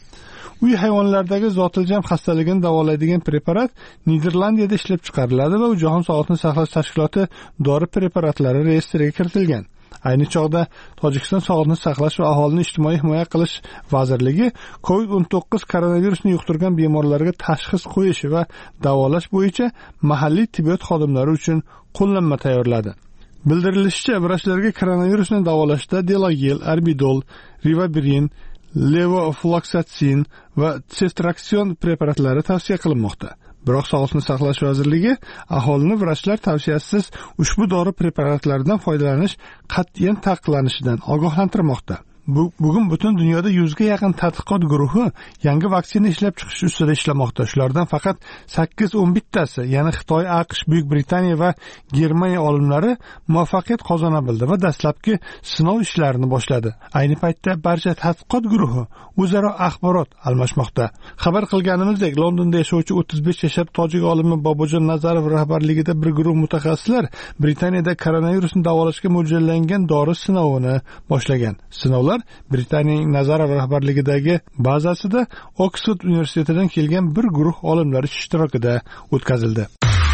Uy hayvonlardagi zotiljam xastaligini davolaydigan preparat Niderlandiyada ishlab chiqariladi va Jahon sog'liqni saqlash tashkiloti dori preparatlari reyestriga kiritilgan. Ayni chog'da Tojikiston sog'liqni saqlash va aholini ijtimoiy himoya qilish vazirligi covid o'n to'qqiz koronavirusni yuqtirgan bemorlarga tashxis qo'yish va davolash bo'yicha mahalliy tibbiyot xodimlari uchun qo'llanma tayyorladi. Bildirilishicha, vrachlarga koronavirusni davolashda Delagel, Arbidol, Rivavirin, Levofloxacin va Cestraksion preparatlari tavsiya qilinmoqda. Biroq Sog'liqni saqlash vazirligi aholini vrachlar tavsiyasiz ushbu dori preparatlaridan foydalanish qat'iyan taqiqlanishidan ogohlantirmoqda. Bugun butun dunyoda yuzga yaqin tadqiqot guruhi yangi vaksina ishlab chiqish ustida ishlamoqda. Shulardan faqat sakkiz o'n bittasi, ya'ni Xitoy, AQSh, Buyuk Britaniya va Germaniya olimlari muvaffaqiyat qozona bildi va dastlabki sinov ishlarini boshladi. Ayni paytda barcha tadqiqot guruhi o'zaro axborot almashmoqda. Xabar qilganimizdek, Londonda yashovchi o'ttiz besh yashar tojik olimi Bobojon Nazarov rahbarligida bir guruh mutaxassislar Britaniyada koronavirusni davolashga mo'ljallangan dori sinovini boshlagan. Sinovlar Britaniyaning Nazarov rahbarligidagi bazasida Oksford universitetidan kelgan bir guruh olimlar ishtirokida o'tkazildi.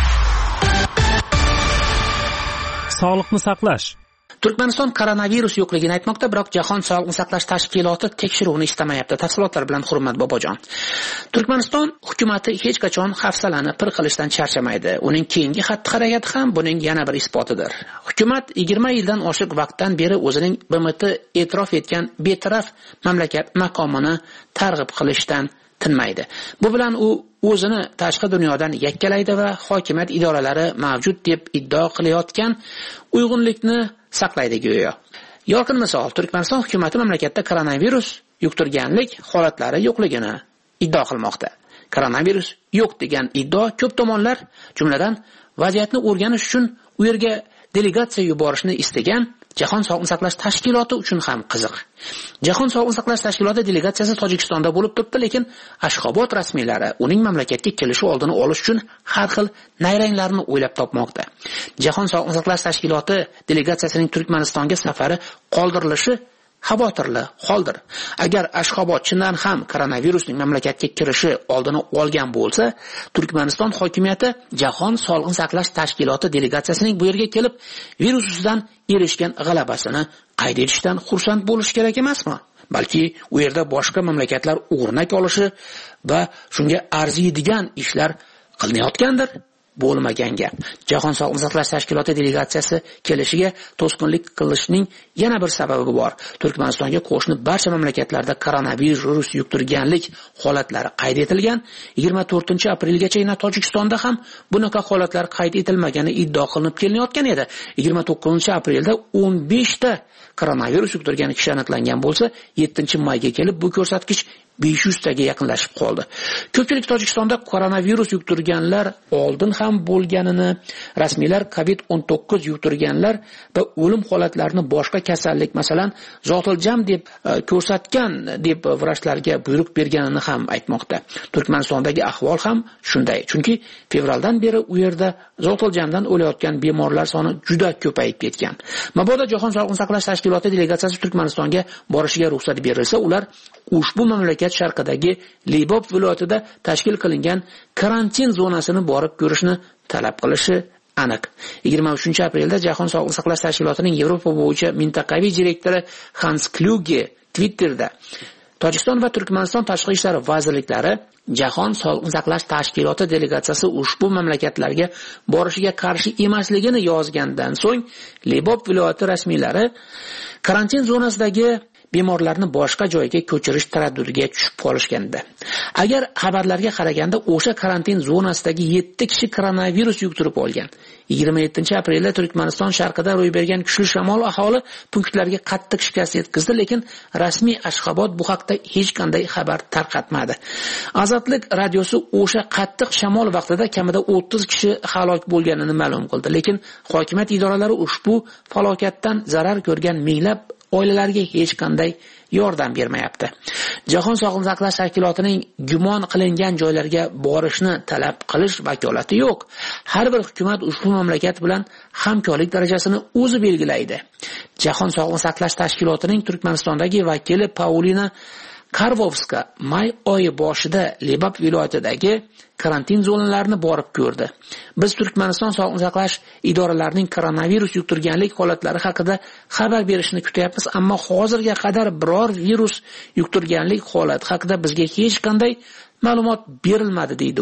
Sog'liqni saqlash. Turkmaniston koronavirus yo'qligini aytmoqda, biroq Jahon Sog'liqni saqlash tashkiloti tekshiruvni istamayapti. Tafsilotlar bilan Hurmat Bobojon. Turkmaniston hukumatı hech qachon hafsalani pir qilishdan charchamaydi. Uning keyingi xatti-harakati ham buning yana bir isbotidir. Hukumat yigirma yildan oshiq vaqtdan beri o'zining B M T e'tirof etgan betaraf mamlakat maqomini targ'ib qilishdan tinmaydi. Bu bilan u o'zini tashqi dunyodan yakkalaydi va hokimiyat idoralari mavjud deb iddao qilayotgan uyg'unlikni saqlaydi go'yo. Yorqin misol, Turkmaniston hukumatı mamlakatda koronavirus yuqtirganlik holatlari yo'qligini iddao qilmoqda. Koronavirus yo'q degan iddao ko'p tomonlar, jumladan vaziyatni o'rganish uchun u yerga delegatsiya yuborishni istagan Jahon Sog'liqni saqlash tashkiloti uchun ham qiziq. Jahon Sog'liqni saqlash tashkiloti delegatsiyasi Tojikistonda bo'lib turibdi, lekin Ashxobod rasmiylari uning mamlakatga kelishi oldini olish uchun har xil nayranglarni o'ylab topmoqda. Jahon Sog'liqni saqlash tashkiloti delegatsiyasining Turkmanistonga safari qoldirilishi xavotirli holdir. Agar Ashxobod chindan ham koronavirusning mamlakatga kirishi oldini olgan bo'lsa, Turkmaniston hokimiyati Jahon Sog'liqni saqlash tashkiloti delegatsiyasining bu yerga kelib virus ustidan erishgan g'alabasini qayd etishdan xursand bo'lish kerak emasmi? Balki u yerda boshqa mamlakatlar o'rnak olishi va shunga arziydigan ishlar qilinayotgandir. Bo'lmagan gap. Jahon Sog'liqni saqlash tashkiloti delegatsiyasi kelishiga to'sqinlik qilishning yana bir sababi bor. Turkmanistonga qo'shni barcha mamlakatlarda koronavirus yuqtirganlik holatlari qayd etilgan. yigirma to'rtinchi aprelgacha yana Tojikistonda ham bunaqa holatlar qayd etilmagani iddao qilinib kelinayotgan edi. yigirma to'qqizinchi aprelda o'n besh ta koronavirus yuqtirgan kishi aniqlangan bo'lsa, yettinchi mayga kelib bu ko'rsatkich besh yuz taga yaqinlashib qoldi. Ko'pchilik Tojikistonda koronavirus yuqtirganlar oldin ham bo'lganini, rasmiylar covid o'n to'qqiz yuqtirganlar va o'lim holatlarini boshqa kasallik, masalan, zotiljam deb ko'rsatgan deb vrachlarga buyruq berganini ham aytmoqda. Turkmanistondagi ahvol ham shunday. Chunki fevraldan beri u yerda zotiljamdan o'layotgan bemorlar soni juda ko'payib ketgan. Mabodo Jahon Sog'liqni saqlash tashkiloti delegatsiyasi Turkmanistonga borishiga ruxsat berilsa, ular ushbu mamlakat sharqidagi Libob viloyatida tashkil qilingan karantin zonasini borib ko'rishni talab qilishi aniq. yigirma uchinchi aprelda Jahon Sog'liqni saqlash tashkilotining Yevropa bo'yicha mintaqaviy direktori Hans Kluge Twitterda Tojikiston va Turkmaniston tashqi ishlar vazirliklari Jahon Sog'liqni saqlash tashkiloti delegatsiyasi ushbu mamlakatlarga borishiga qarshi emasligini yozgandan so'ng Libob viloyati rasmiylari karantin zonasidagi bemorlarni boshqa joyga ko'chirish taraddudiga tushib qolishgandi. Agar xabarlarga qaraganda, o'sha karantin zonasidagi yetti kishi koronavirus yuqtirib olgan. yigirma yettinchi aprelda Turkmaniston sharqida ro'y bergan kuchli shamol aholi punktlariga qattiq shikast yetkazdi, lekin rasmiy Ashxobod bu haqda hech qanday xabar tarqatmadi. Azatlik radiosi o'sha qattiq shamol vaqtida kamida o'ttiz kishi halok bo'lganini ma'lum qildi, lekin hokimiyat idoralari ushbu falokatdan zarar ko'rgan minglab oilalarga hech qanday yordam bermayapti. Jahon Sog'liqni saqlash tashkilotining gumon qilingan joylarga borishni talab qilish vakolati yo'q. Har bir hukumat ushbu mamlakat bilan hamkorlik darajasini o'zi belgilaydi. Jahon Sog'liqni saqlash tashkilotining Turkmanistondagi vakili Paulina Karvovska may oyi boshida Libab viloyatidagi karantin zonalarini borib ko'rdi. Biz Turkmaniston sog'liqni saqlash idoralarining koronavirus yuqtirganlik holatlari haqida xabar berishni kutyapmiz, ammo hozirga qadar biror virus yuqtirganlik holati haqida bizga hech qanday ma'lumot berilmadi, deydi u.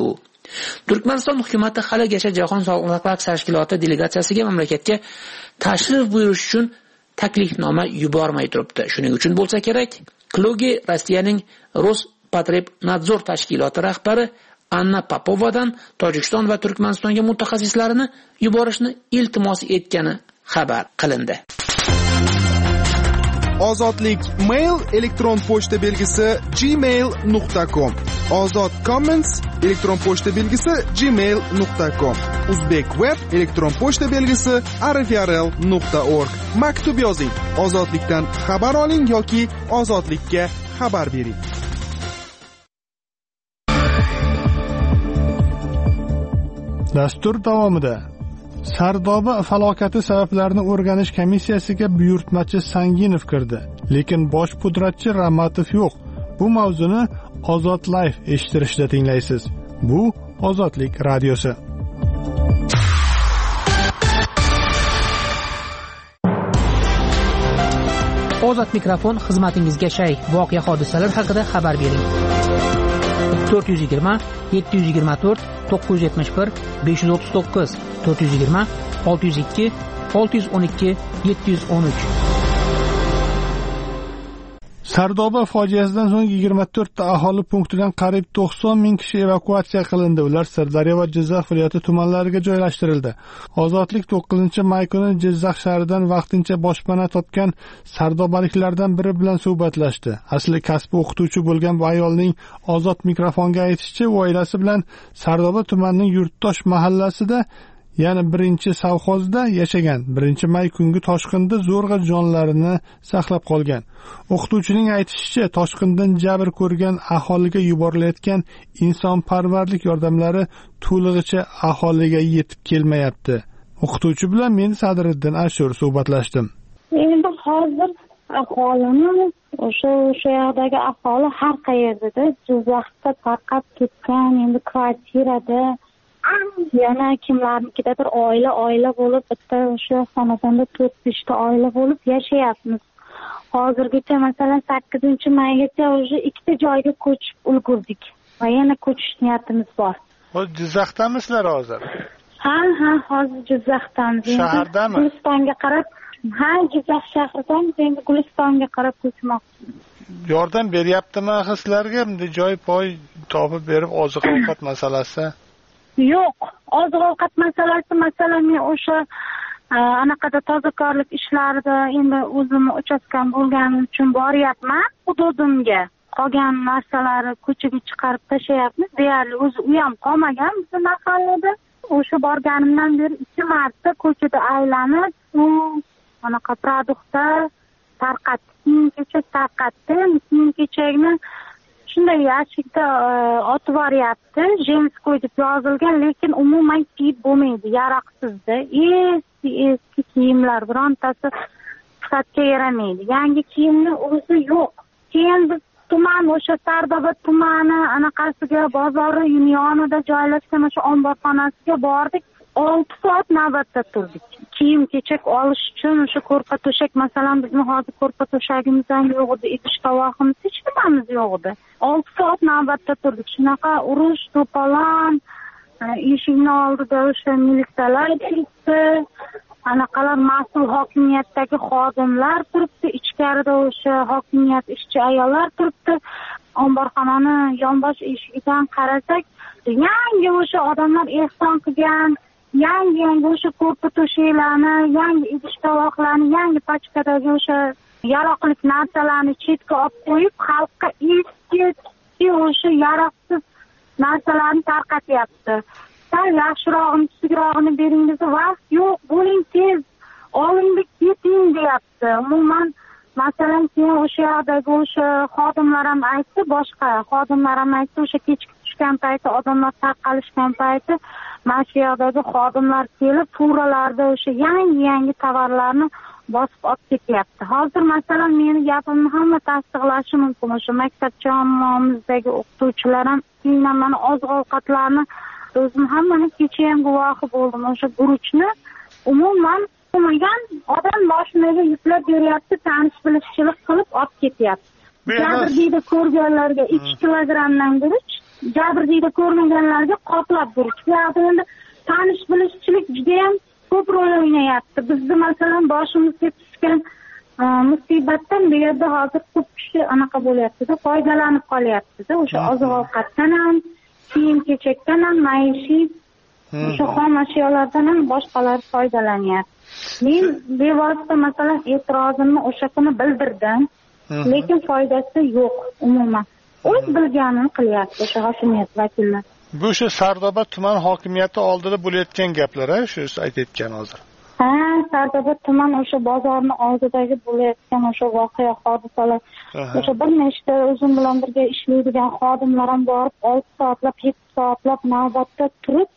Turkmaniston hukumati haligacha Jahon sog'liqni saqlash tashkiloti delegatsiyasiga mamlakatga tashrif buyurish uchun taklifnoma yubormay turibdi. Shuning uchun bo'lsa kerak, Kloge Rossiyaning Rospotrebnadzor tashkiloti rahbari Anna Popovadan Tojikiston va Turkmanistonga mutaxassislarini yuborishni iltimos etgani xabar qilindi. Ozodlik mail elektron pochta belgisi gmail nuqta com. Ozod comments elektron pochta belgisi gmail nuqta com. Uzbek web elektron pochta belgisi arifrl nuqta org. Maktub yozing. Ozodlikdan xabar oling yoki ozodlikka xabar bering. Dastur davomida Sardoba falokati sabablarini o'rganish komissiyasiga buyurtmachi Sanginov kirdi, lekin bosh pudratchi Ramatov yo'q. Bu mavzuni Ozod Live eshittirishda tinglaysiz. Bu Ozodlik radiosi. Ozod mikrofon xizmatingizga shay. Voqea hodisalar haqida xabar bering. to'rt yuz yigirma yetti yuz yigirma to'rt to'qqiz yuz yetmish bir besh yuz o'ttiz to'qqiz to'rt yuz yigirma olti yuz ikki olti yuz o'n ikki yetti yuz o'n uch. Sardoba fojiasidan so'ng yigirma to'rtta aholi punktidan qariyb to'qson ming kishi evakuatsiya qilindi. Ular Sirdaryo va Jizzax viloyati tumanlariga joylashtirildi. Ozodlik to'qqizinchi may kuni Jizzax shahridan vaqtincha boshpana topgan sardobaliklardan biri bilan suhbatlashdi. Asli kasbi o'qituvchi bo'lgan bu ayolning Ozod mikrofonga aytishicha, oilasi bilan Sardoba tumanining Yurtdosh mahallasida, ya'ni birinchi savxozda yashagan. birinchi may kungi toshqinda zo'rg'a jonlarini saqlab qolgan. O'qituvchining aytishicha, toshqindan jabr ko'rgan aholiga yuborilayotgan insonparvarlik yordamlari to'lig'icha aholiga yetib kelmayapti. O'qituvchi bilan men Sadriddin Ashur suhbatlashdim. Endi hozir aholini o'sha o'sha yoqdagi aholi har qayerda Jizzaxda tarqab ketgan, endi kvartirada yana kimlarnikidadir oila oila bo'lib bitta o'sha xonadonda to'rt beshta oila bo'lib yashayapmiz. Hozirgacha masalan sakkizinchi maygacha o'sha ikkita joyga ko'chib ulgurdik va yana ko'chish niyatimiz bor. Hozir Jizzaxdamisizlar hozir? Ha, ha, hozir Jizzaxdamiz. Shahardami? Gulistonga qarab, ha, Jizzax shahridan endi Gulistonga qarab ko'chmoqchimiz. Yordam beryaptimi sizlarga? Bunday joy poy topib berib oziq-ovqat masalasi? Yo'q, oziq-ovqat masalasi masalan men o'sha anaqada tozakorlik ishlarida endi o'zimni uchastkam bo'lgani uchun boryapman hududimga. Qolgan narsalarni ko'chaga chiqarib tashlayapmiz. Deyarli o'zi u ham qolmagan bizning mahallada. O'sha borganimdan beri ikki marta ko'chada aylanib, anaqa produktlar tarqatdim, kecha tarqatdim, kechagini shunday yashikda otib boryapti. Jenskoy deb yozilgan, lekin umuman kiyib bo'lmaydi, yaroqsizda. Eski eski kiyimlar birontasi sifatga yaramaydi. Yangi kiyimni o'zi yo'q. Keyin biz tuman o'sha Sardoba tumani anaqasiga bozori yonida joylashgan o'sha omborxonasiga bordik. olti soat navbatda turdik. Kiyim kechak olish uchun o'sha ko'rpa to'shak, masalan bizni hozir ko'rpa to'shagimiz ham yo'q edi, idish tovoqimiz hech nimamiz yo'q edi. olti soat navbatda turdik. Shunaqa urush, to'polon, eshikni oldida o'sha militsiyalar turibdi, anaqalar mas'ul hokimiyatdagi xodimlar turibdi, ichkarida o'sha hokimiyat ishchi ayollar turibdi. Omborxonani yonbosh eshigidan qarasak, yangi o'sha odamlar ehson qilgan yangi yangi o'sha ko'rpa to'shaklarni, yangi idish tovoqlarni, yangi pachkadagi o'sha yaroqlik narsalarni chetga olib qo'yib, xalqqa eski o'sha yaroqsiz narsalarni tarqatyapti. Sal yaxshirog'ini, kichikrog'ini beringiz, vaqt yo'q, bo'ling tez, olindik keting deyapti. Umuman masalan keyin o'sha yoqdagi o'sha xodimlar ham aytdi, boshqa xodimlar ham aytdi, o'sha kechki tushgan payti, odamlar tarqalishgan payti mana shu yoqdagi xodimlar kelib furalarda o'sha yangi yangi tovarlarni bosib olib ketyapti. Hozir masalan meni gapimni hamma tasdiqlashi mumkin. O'sha maktab jamoamizdagi o'qituvchilar ham keyindan mana oziq-ovqatlarni o'zim hammani kecha ham guvohi bo'ldim. O'sha guruchni umuman o'qimagan odam mashinaga yuklab beryapti, tanish bilishchilik qilib olib ketyapti. Jabrdiyda ko'rganlarga ikki kilogrammdan guruch, jabrdiyda ko'rmaganlarga qoplab berish. Bu yoqda endi tanish bilishchilik juda ham ko'p rol o'ynayapti. Bizni masalan boshimizga tushgan musibatdan bu yerda hozir ko'p kishi anaqa bo'lyapti-da, foydalanib qolyapti-da. O'sha oziq-ovqatdan ham, kiyim-kechakdan ham, maishiy o'sha xom ashyolardan ham boshqalar foydalanyapti. Men bevosita masalan e'tirozimni o'sha kuni bildirdim, lekin foydasi yo'q umuman. O'z bilganini qilyapti o'sha hokimiyat vakillari. Bu shu Sardoba tuman hokimiyati oldida bo'layotgan gaplar-a, shu aytayotgan hozir. Ha, Sardoba tuman o'sha bozorni oldidagi bo'layotgan o'sha voqea, hodisalar. O'sha bir nechta o'zim bilan birga ishlaydigan xodimlar ham borib, olti soatlab, yetti soatlab navbatda turib,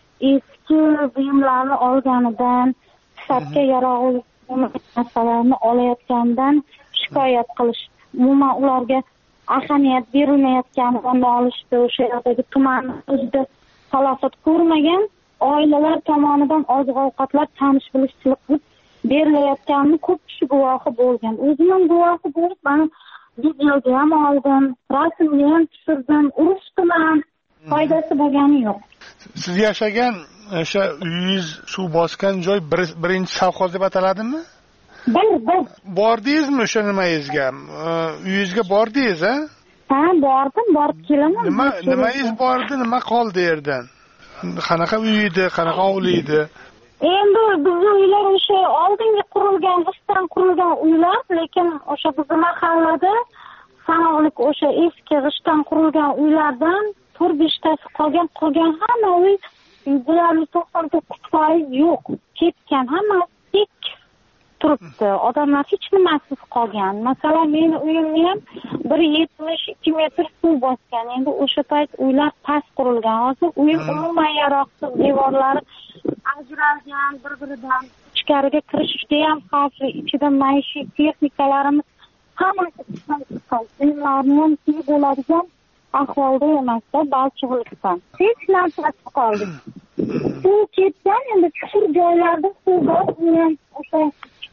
eski buyumlarni olganidan, sifatga yaroqli narsalarni olayotgandan shikoyat qilish. Umuman ularga ahamiyat berilmayotganini olishdi. O'sha yerdagi tumanni o'zida talafot ko'rmagan oilalar tomonidan oziq-ovqatlar tanish bilishchilik qilib berilayotganini ko'p kishi guvohi bo'lgan. O'zim ham guvohi bo'lib, mana videoga ham oldim, rasmga ham tushirdim, urishdim ham, foydasi bo'lgani yo'q. Siz yashagan o'sha uyingiz suv bosgan joy birinchi savxoz deb ataladimi? Bir, bir. Bordingizmi o'sha nimangizga? Uyingizga bordingiz, ha? Ha, bordim, borib kelaman. Nima, nimangiz bordi, nima qoldi yerdan? Qanaqa uy edi, qanaqa hovli edi? Endi bizning uylar o'sha oldingi qurilgan, ishdan qurilgan uylar, lekin o'sha bizning mahallada sanoqli o'sha eski g'ishtdan qurilgan uylardan to'rt beshtasi qolgan, qolgan hamma uy deyarli to'qson to'qqiz foiz yo'q, ketgan, hammasi tek turibdi. Odamlar hech nimasiz qolgan. Masalan, meni uyimni ham bir yetmish ikki metr suv bosgan. Endi o'sha payt uylar past qurilgan. Hozir uyim umuman yaroqsiz, devorlari ajralgan bir-biridan. Ichkariga kirish juda ham xavfli. Ichida maishiy texnikalarimiz hammasi buyumlarni ham kiyib bo'ladigan ahvolda emasda, balchiqlikdan. Hech narsasi qoldi. Suv ketgan, endi chuqur joylarda suv bor, men o'sha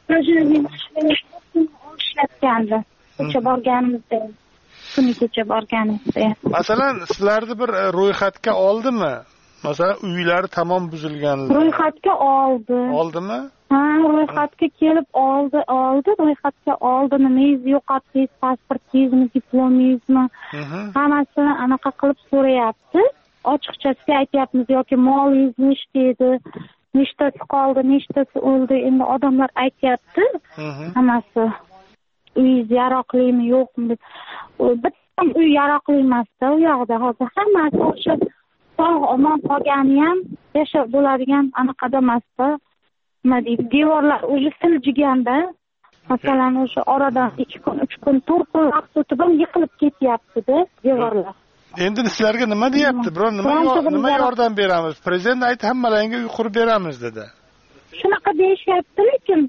ishlatgandi. Kecha borganimizda, kuni kecha borganimizda. Masalan, sizlarni bir ro'yxatga oldimi? Masalan, uylari tamom buzilganlar. Ro'yxatga oldi. Oldimi? Ha, ro'yxatga kelib oldi, oldi, ro'yxatga oldi. Nimangiz yo'qotdingiz, pasportingizmi, diplomingizmi? Hammasini anaqa qilib so'rayapti. Ochiqchasiga aytyapmiz, yoki molingiz nechta edi, nechtasi qoldi, nechtasi o'ldi. Endi odamlar aytyapti, hammasi uyingiz yaroqlimi, yo'qmi deb. Bitta uy yaroqli emasda, u yoqda hozir hammasi o'sha sog' omon qolgani ham yashab bo'ladigan anaqada emasda. Nima deydi, devorlar o'zi siljiganda, masalan, o'sha oradan ikki kun, uch kun, to'rt kun vaqt o'tib ham yiqilib ketyapti-da devorlar. Endi sizlarga nima deyapti? Biror nima nima yordam beramiz? Prezident aytdi, hammalaringga uy qurib beramiz dedi. Shunaqa deyishyapti, lekin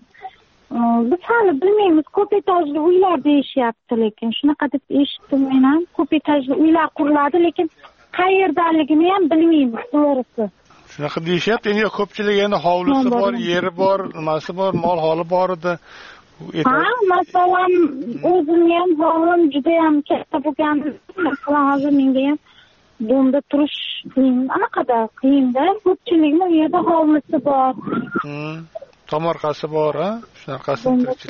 biz hali bilmaymiz, ko'p etajli uylar deyishyapti, lekin shunaqa deb eshitdim men ham. Ko'p etajli uylar quriladi, lekin qayerdaligini ham bilmaymiz, to'g'risi. Shunaqa deyishyapti. Endi ko'pchilik endi hovlisi bor, yeri bor, nimasi bor, mol holi bor edi. Ha, masalan, o'zimni ham hovlim juda ham katta bo'lgan. Masalan, hozir menga ham domda turish qiyin, anaqada qiyinda. Ko'pchilikni u yerda hovlisi bor. Tomorqasi bor, ha? Shunaqasi.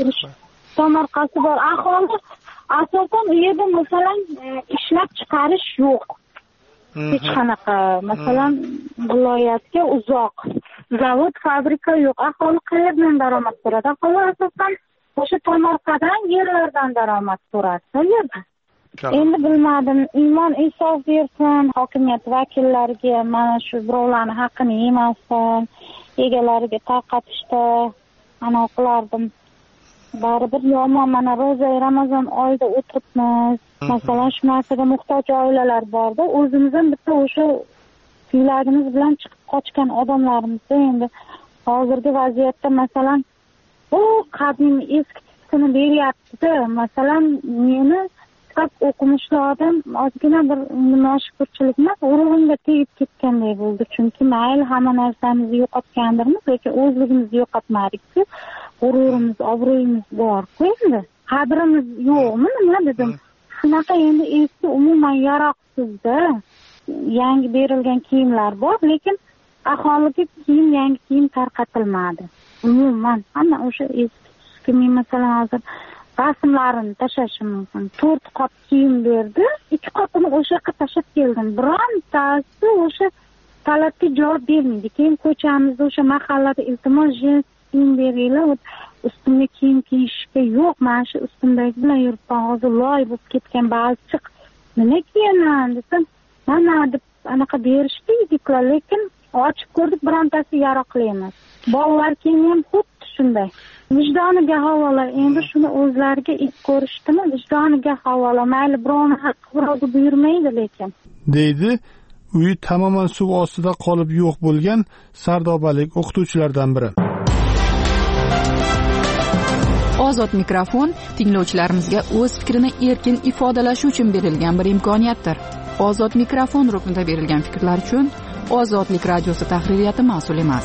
Tomorqasi bor. Aholi asosan u yerda masalan ishlab chiqarish yo'q. Hech qanaqa, masalan, viloyatga uzoq zavod, fabrika yo'q. Aholi qayerdan daromad ko'radi? Aholi asosan o'sha tomorqadan, yerlardan daromad ko'radi. Yerda. Endi bilmadim, iymon insof bersin hokimiyat vakillariga, mana shu birovlarni haqqini yemasdan, egalariga tarqatishda ana qilardim. Baribir yomon, mana ro'za Ramazon oyida o'tiribmiz. Masalan, shu narsaga muhtoj oilalar borda, o'zimiz ham bitta o'sha uylarimiz bilan chiqib qochgan odamlarimizda endi hozirgi vaziyatda masalan bu qadimiy eski tuskini beryapti-da. Masalan, meni kitob o'qimishli odam ozgina bir noshukurchilik emas, urug'imga tegib ketganday bo'ldi. Chunki mayli hamma narsamizni yo'qotgandirmiz, lekin o'zligimizni yo'qotmadik-ku. G'ururimiz, obro'yimiz bor-ku endi. Qadrimiz yo'qmi, nima dedim. Shunaqa endi eski umuman yaroqsiz-da. yangi berilgan kiyimlar bor, lekin aholiga kiyim yangi kiyim tarqatilmadi. Umuman hamma o'sha eski, masalan hozir rasmlarini tashlashim mumkin. to'rt qop kiyim berdi, ikki qopini o'sha yoqqa tashlab keldim. Birontasi o'sha talabga javob bermaydi. Keyin ko'chamizda o'sha mahallada iltimos jins kiyim beringlar, ustimga kiyim kiyishga yo'q, mana shu ustimdagi bilan yuribman, hozir loy bo'lib ketgan balchiq. Nima kiyaman desam, mana deb anaqa berishdi yigitlar, lekin ochib ko'rdik, birontasi yaroqli emas. Bolalar kiyimi ham xuddi shunday. Vijdoniga havola, endi shuni o'zlariga it ko'rishdimi, vijdoniga havola, mayli birovni haqqi birovga buyurmaydi lekin. Deydi uyi tamoman suv ostida qolib yo'q bo'lgan sardobalik o'qituvchilardan biri. Ozod mikrofon tinglovchilarimizga o'z fikrini erkin ifodalashi uchun berilgan bir imkoniyatdir. Ozod mikrofon ruknida berilgan fikrlar uchun Ozodlik radiosi tahririyati mas'ul emas.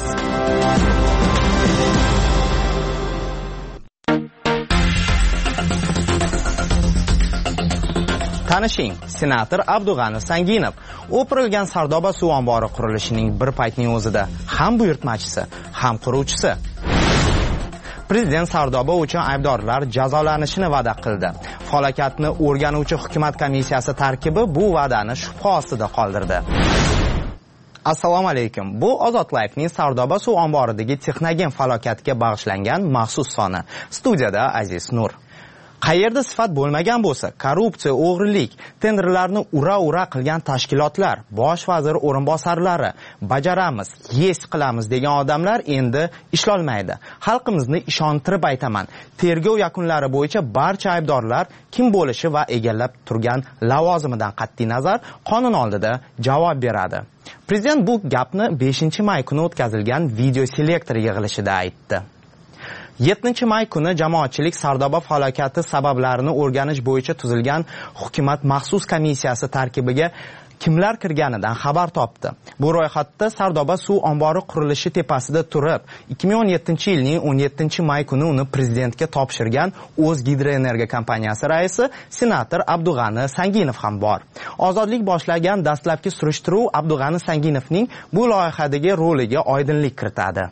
Tanishing, senator Abdug'ani Sanginov o'pirilgan Sardoba suv ombori qurilishining bir paytning o'zida ham buyurtmachisi, ham quruvchisi. Prezident Sardoba uchun aybdorlar jazolanishini va'da qildi. Falokatni o'rganuvchi hukumat komissiyasi tarkibi bu va'dani shubha ostida qoldirdi. Assalomu alaykum. Bu Ozod Life'ning Sardoba suv omboridagi texnogen falokatga bag'ishlangan maxsus soni. Studiyada Aziz Nur. Qayerda sifat bo'lmagan bo'lsa, korrupsiya, o'g'rilik, tenderlarni ura-ura qilgan tashkilotlar, bosh vazir o'rinbosarlari, bajaramiz, yes qilamiz degan odamlar endi ishlolmaydi. Xalqimizni ishontirib aytaman, tergov yakunlari bo'yicha barcha aybdorlar kim bo'lishi va egallab turgan lavozimidan qat'iy nazar qonun oldida javob beradi. Prezident bu gapni beshinchi may kuni o'tkazilgan video selektor yig'ilishida aytdi. yettinchi may kuni jamoatchilik Sardoba falokati sabablarini o'rganish bo'yicha tuzilgan hukumat maxsus komissiyasi tarkibiga kimlar kirganidan xabar topdi. Bu ro'yxatda Sardoba suv ombori qurilishi tepasida turib, ikki ming o'n yettinchi yilning o'n yettinchi may kuni uni prezidentga topshirgan O'zgidroenergiya kompaniyasi raisi senator Abdug'ani Sanginov ham bor. Ozodlik boshlagan dastlabki surishtiruv Abdug'ani Sanginovning bu loyihadagi roliga oydinlik kiritadi.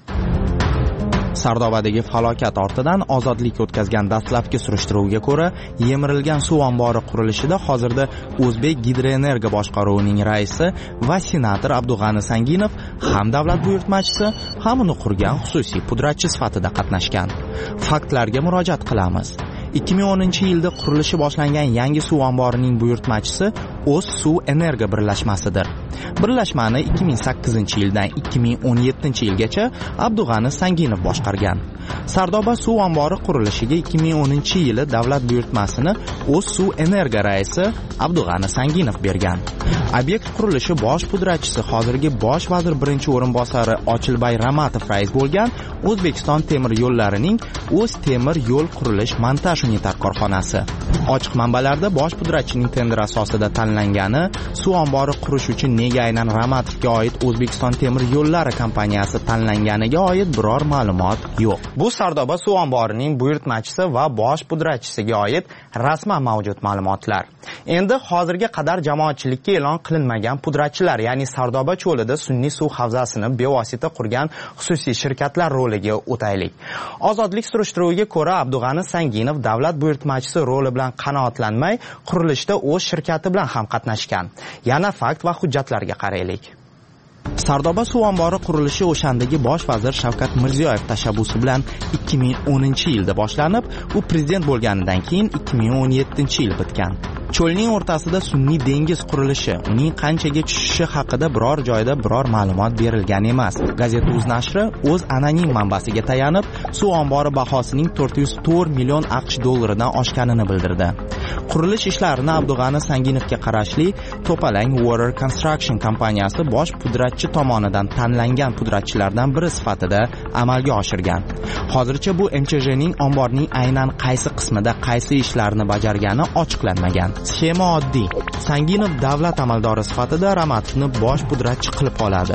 Sardobadagi falokat ortidan Ozodlik o'tkazgan dastlabki surishtiruvga ko'ra, yemirilgan suv ombori qurilishida hozirda O'zbek Gidroenergiya boshqaruvining raisi va senator Abdug'ani Sanginov ham davlat buyurtmachisi, ham uni qurgan xususiy pudratchi sifatida qatnashgan. Faktlarga murojaat qilamiz. ikki ming o'ninchi yilda qurilishi boshlangan yangi suv omborining buyurtmachisi O'z suv energiya birlashmasidir. Birlashmani ikki ming sakkizinchi yildan ikki ming o'n yettinchi yilgacha Abdug'ani Sanginov boshqargan. Sardoba suv ombori qurilishiga ikki ming o'ninchi yili davlat buyurtmasini O'z suv energiya raisi Abdug'ani Sanginov bergan. Obyekt qurilishi bosh pudratchisi hozirgi bosh vazir birinchi o'rinbosari Ochilbay Ramatov rais bo'lgan O'zbekiston temir yo'llarining O'z temir yo'l qurilish montaj unitar korxonasi. Ochiq manbalarda bosh pudratchining tender asosida tanlangani, suv ombori qurish uchun nega aynan Ramatovga oid O'zbekiston temir yo'llari kompaniyasi tanlanganiga oid biror ma'lumot yo'q. Bu Sardoba suv omborining buyurtmachisi va bosh pudratchisiga oid rasman mavjud ma'lumotlar. Endi hozirga qadar jamoatchilikka e'lon qilinmagan pudratchilar, ya'ni Sardoba cho'lida sun'iy suv havzasini bevosita qurgan xususiy shirkatlar roliga o'taylik. Ozodlik surishtiruviga ko'ra, Abdug'ani Sanginov davlat buyurtmachisi roli bilan qanoatlanmay, qurilishda o'z shirkati bilan ham qatnashgan. Yana fakt va hujjatlarga qaraylik. Sardoba suv ombori qurilishi o'shandagi bosh vazir Shavkat Mirziyoyev tashabbusi bilan ikki ming o'ninchi yilda boshlanib, u prezident bo'lganidan keyin ikki ming o'n yettinchi yil bitgan. Cho'lning o'rtasida sun'iy dengiz qurilishi, uning qanchaga tushishi haqida biror joyda biror ma'lumot berilgan emas. Gazeta Uz nashri o'z anonim manbasiga tayanib, suv ombori bahosining to'rt yuz to'rt million AQSh dollaridan oshganini bildirdi. Qurilish ishlarini Abdug'ani Sanginovga qarashli To'palang Water Construction kompaniyasi bosh pudratchi tomonidan tanlangan pudratchilardan biri sifatida amalga oshirgan. Hozircha bu M Ch J'ning omborning aynan qaysi qismida qaysi ishlarni bajargani ochiqlanmagan. Sxema oddiy. Sanginov davlat amaldori sifatida Ramatovni bosh pudratchi qilib oladi.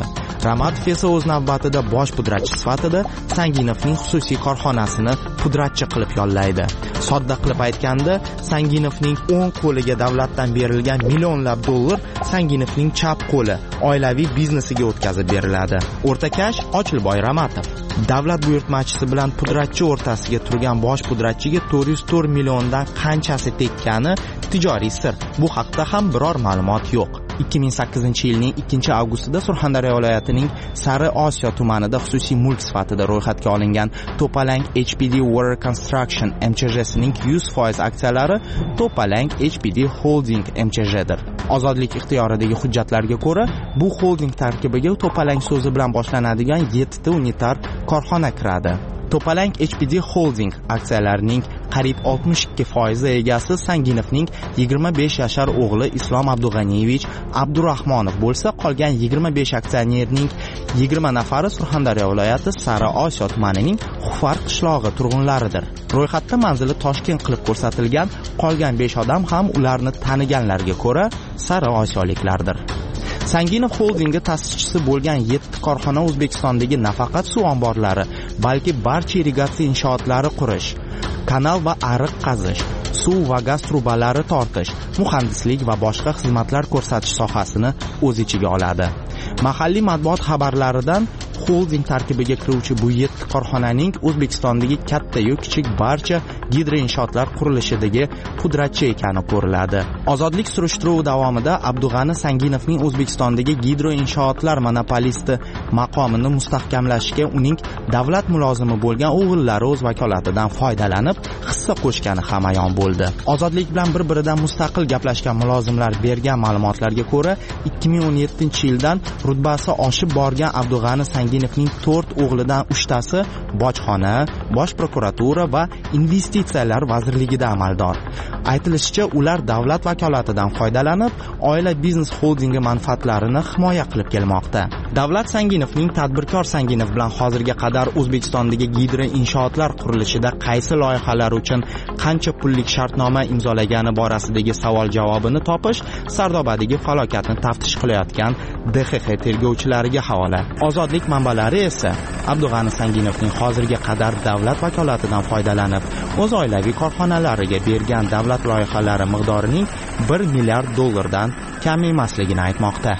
Ramatov esa o'z navbatida bosh pudratchi sifatida Sanginovning xususiy korxonasini pudratchi qilib yollaydi. Sodda qilib aytganda, Sanginovning o'ng qo'liga davlatdan berilgan millionlab dollar Sanginovning chap qo'li oilaviy biznesiga o'tkazib beriladi. O'rtakash Ochilboy Ramatov. Davlat buyurtmachisi bilan pudratchi o'rtasiga turgan bosh pudratchiga to'rt yuz to'rt milliondan qanchasi tekkani tijoriy sir. Bu haqda ham biror ma'lumot yo'q. ikki ming sakkizinchi yilning ikkinchi avgustida Surxondaryo viloyatining Sari Osiyo tumanida xususiy mulk sifatida ro'yxatga olingan To'palang H P D Water Construction M Ch J'sining yuz foiz aksiyalari To'palang H P D Holding M Ch J'dir. Ozodlik ixtiyoridagi hujjatlarga ko'ra, bu holding tarkibiga To'palang so'zi bilan boshlanadigan yettita unitar korxona kiradi. To'palang H P D Holding aksiyalarining qariyb oltmish ikki foizi egasi Sanginovning yigirma besh yashar o'g'li Islom Abdug'aniyevich Abdurahmonov bo'lsa, qolgan yigirma besh aksionerning yigirma nafari Surxondaryo viloyati Sari Osiyo tumanining Xufar qishlog'i turg'unlaridir. Ro'yxatda manzili Toshkent qilib ko'rsatilgan qolgan besh odam ham ularni taniganlarga ko'ra Sari Osiyoliklardir. Sanginov Holdingi ta'sischisi bo'lgan yetti korxona O'zbekistondagi nafaqat suv omborlari, balki barcha irrigatsiya inshootlari qurish, kanal va ariq qazish, suv va gaz trubalari tortish, muhandislik va boshqa xizmatlar ko'rsatish sohasini o'z ichiga oladi. Mahalliy matbuot xabarlaridan holding tarkibiga kiruvchi bu yetti korxonaning O'zbekistondagi katta-yu kichik barcha gidroinshootlar qurilishidagi pudratchi ekani ko'riladi. Ozodlik surishtiruvi davomida Abdug'ani Sanginovning O'zbekistondagi gidroinshootlar monopolisti maqomini mustahkamlashga uning davlat mulozimi bo'lgan o'g'illari o'z vakolatidan foydalanib hissa qo'shgani ham ayon bo'ldi. Ozodlik bilan bir-biridan mustaqil gaplashgan mulozimlar bergan ma'lumotlarga ko'ra, ikki ming o'n yettinchi yildan rutbasi oshib borgan Abdug'ani Sanginovning to'rt o'g'lidan uchtasi bojxona, bosh prokuratura va investitsiyalar vazirligida amaldor. Aytilishicha, ular davlat vakolatidan foydalanib, oila biznes holdingi manfaatlarini himoya qilib kelmoqda. Davlat Sanginovning tadbirkor Sanginov bilan hozirga qadar O'zbekistondagi gidroinshootlar qurilishida qaysi loyihalar uchun qancha pullik shartnoma imzolagani borasidagi savol javobini topish Sardobadagi falokatni taftish qilayotgan D X X tergovchilariga havola. Ozodlik manbalari esa Abdug'ani Sanginovning hozirga qadar davlat vakolatidan foydalanib, o'z oilaviy korxonalariga bergan davlat loyihalari miqdorining bir milliard dollardan kam emasligini aytmoqda.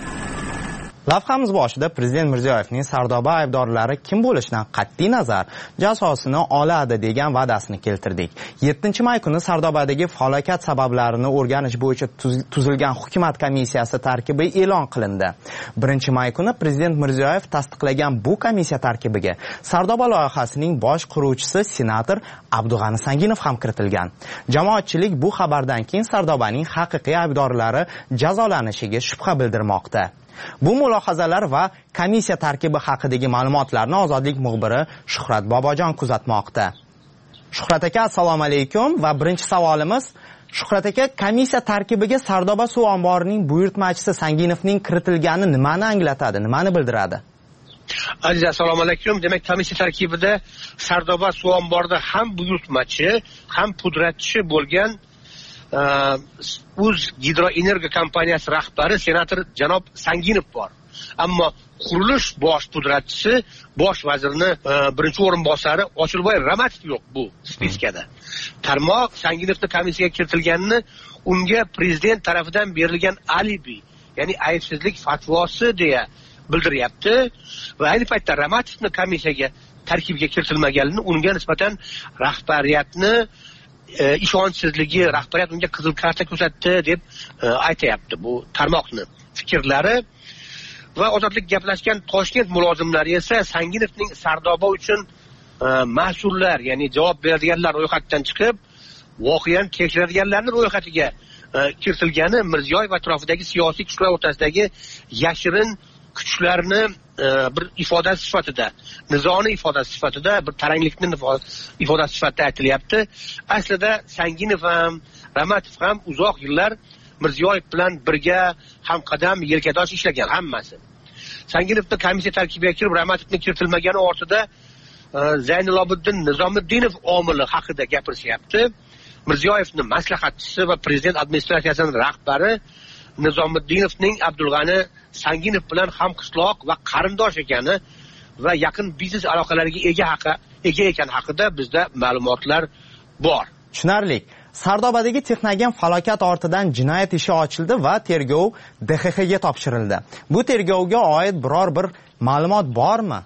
Lavhamiz boshida Prezident Mirziyoyevning Sardoba aybdorlari kim bo'lishidan qat'iy nazar jazosini oladi degan va'dasini keltirdik. yettinchi may kuni Sardobadagi falokat sabablarini o'rganish bo'yicha tuzilgan hukumat komissiyasi tarkibi e'lon qilindi. birinchi may kuni Prezident Mirziyoyev tasdiqlagan bu komissiya tarkibiga Sardoba loyihasining bosh quruvchisi senator Abdug'ani Sanginov ham kiritilgan. Jamoatchilik bu xabardan keyin Sardobaning haqiqiy aybdorlari jazolanishiga shubha bildirmoqda. Bu mulohazalar va komissiya tarkibi haqidagi ma'lumotlarni Ozodlik muxbiri Shuhrat Bobojon kuzatmoqda. Shuhrat aka, assalomu alaykum va birinchi savolimiz, Shuhrat aka, komissiya tarkibiga Sardoba suv omborining buyurtmachisi Sanginovning kiritilgani nimani anglatadi, nimani bildiradi? Aziz, assalomu alaykum. Demak, komissiya tarkibida Sardoba suv omborida ham buyurtmachi, ham pudratchi bo'lgan Uz Gidroenergo kompaniyasi rahbari senator janob Sanginov bor. Ammo qurilish bosh pudratchisi, bosh vazirni birinchi o'rinbosari Ochilboy Ramatov yo'q bu spiskada. Tarmoq Sanginovning komissiyaga kiritilganini unga prezident tarafidan berilgan alibi, ya'ni aybsizlik fatvosi deya bildiryapti va ayni paytda Ramatovning komissiyaga tarkibga kiritilmaganini unga nisbatan rahbariyatni ishonchsizligi, rahbariyat unga qizil karta ko'rsatdi deb aytayapti. Bu tarmoqni fikrlari va Ozodlik gaplashgan Toshkent mulozimlari esa Sanginovning Sardoba uchun mas'ullar, ya'ni javob beradiganlar ro'yxatdan chiqib, voqeani tekshiradiganlarning ro'yxatiga kiritilgani Mirziyoyev atrofidagi siyosiy kuchlar o'rtasidagi yashirin kuchlarni bir ifodasi sifatida, nizoni ifodasi sifatida, bir taranglikni ifodasi sifatida aytilyapti. Aslida Sanginov ham, Ramatov ham uzoq yillar Mirziyoyev bilan birga hamqadam, yelkadosh ishlagan hammasi. Sanginovning komissiya tarkibiga kirib, Ramatovning kiritilmagani ortida Zaynilobiddin Nizomiddinov omili haqida gapirishyapti. Mirziyoyevning maslahatchisi va prezident administratsiyasining rahbari Nizomiddinovning Abdulg'ani Sanginov bilan hamqishloq va qarindosh ekani va yaqin biznes aloqalariga ega haqa ega ekani haqida bizda ma'lumotlar bor. Tushunarli. Sardobadagi Texnogen falokat ortidan jinoyat ishi ochildi va tergov D X X ga topshirildi. Bu tergovga oid biror bir ma'lumot bormi?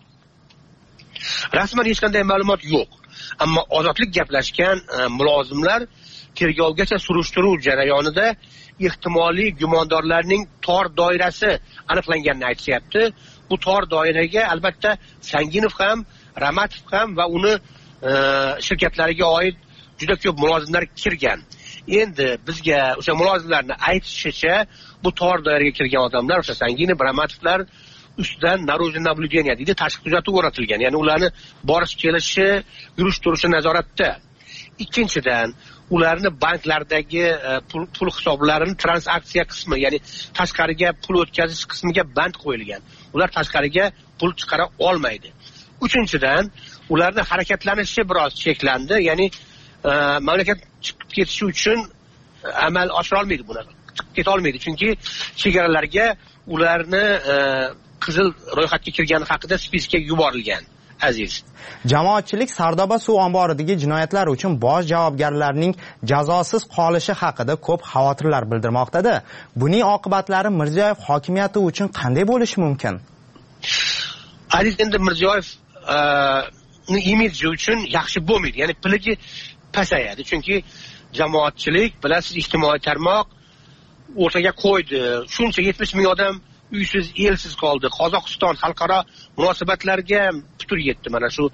Rasman hech qanday ma'lumot yo'q. Ammo ozodlik gaplashgan mulozimlar tergovgacha surishtiruv jarayonida ehtimoliy gumondorlarning tor doirasi aniqlanganini aytishyapti. Bu tor doiraga albatta Sanginov ham, Ramatov ham va uni e, shirkatlariga oid juda ko'p mulozimlar kirgan. Endi bizga o'sha mulozimlarni aytishicha, bu tor doiraga kirgan odamlar o'sha Sanginov, Ramatovlar ustidan narozniy naблюдение deydi, tashqi kuzatuv o'rnatilgan. Ya'ni ularni borish kelishi, yurish turishi nazoratda. Ikkinchidan, ularni banklardagi pul, pul hisoblarini transaksiya qismi, ya'ni tashqariga pul o'tkazish qismiga band qo'yilgan. Ular tashqariga pul chiqara olmaydi. Uchinchidan, ularning harakatlanishi biroz cheklandi, ya'ni e, mamlakat chiqib ketishi uchun amal oshira olmaydi buni. Chiqib keta olmaydi, chunki chegaralarga ularni e, qizil ro'yxatga kirgani haqida spiskga yuborilgan. Aziz. Jamoatchilik Sardoba suv omboridagi jinoyatlar uchun bosh javobgarlarning jazosiz qolishi haqida ko'p xavotirlar bildirmoqda. Buning oqibatlari Mirziyoyev hokimiyati uchun qanday bo'lishi mumkin? Aziz, endi Mirziyoyev ning imidji uchun yaxshi bo'lmaydi. Ya'ni piligi pasayadi, chunki jamoatchilik bilasiz, ijtimoiy tarmoq o'rtaga qo'ydi. Shuncha yetmish ming odam uysiz, elsiz qoldi. Qozog'iston xalqaro munosabatlarga putur yetdi. Mana shu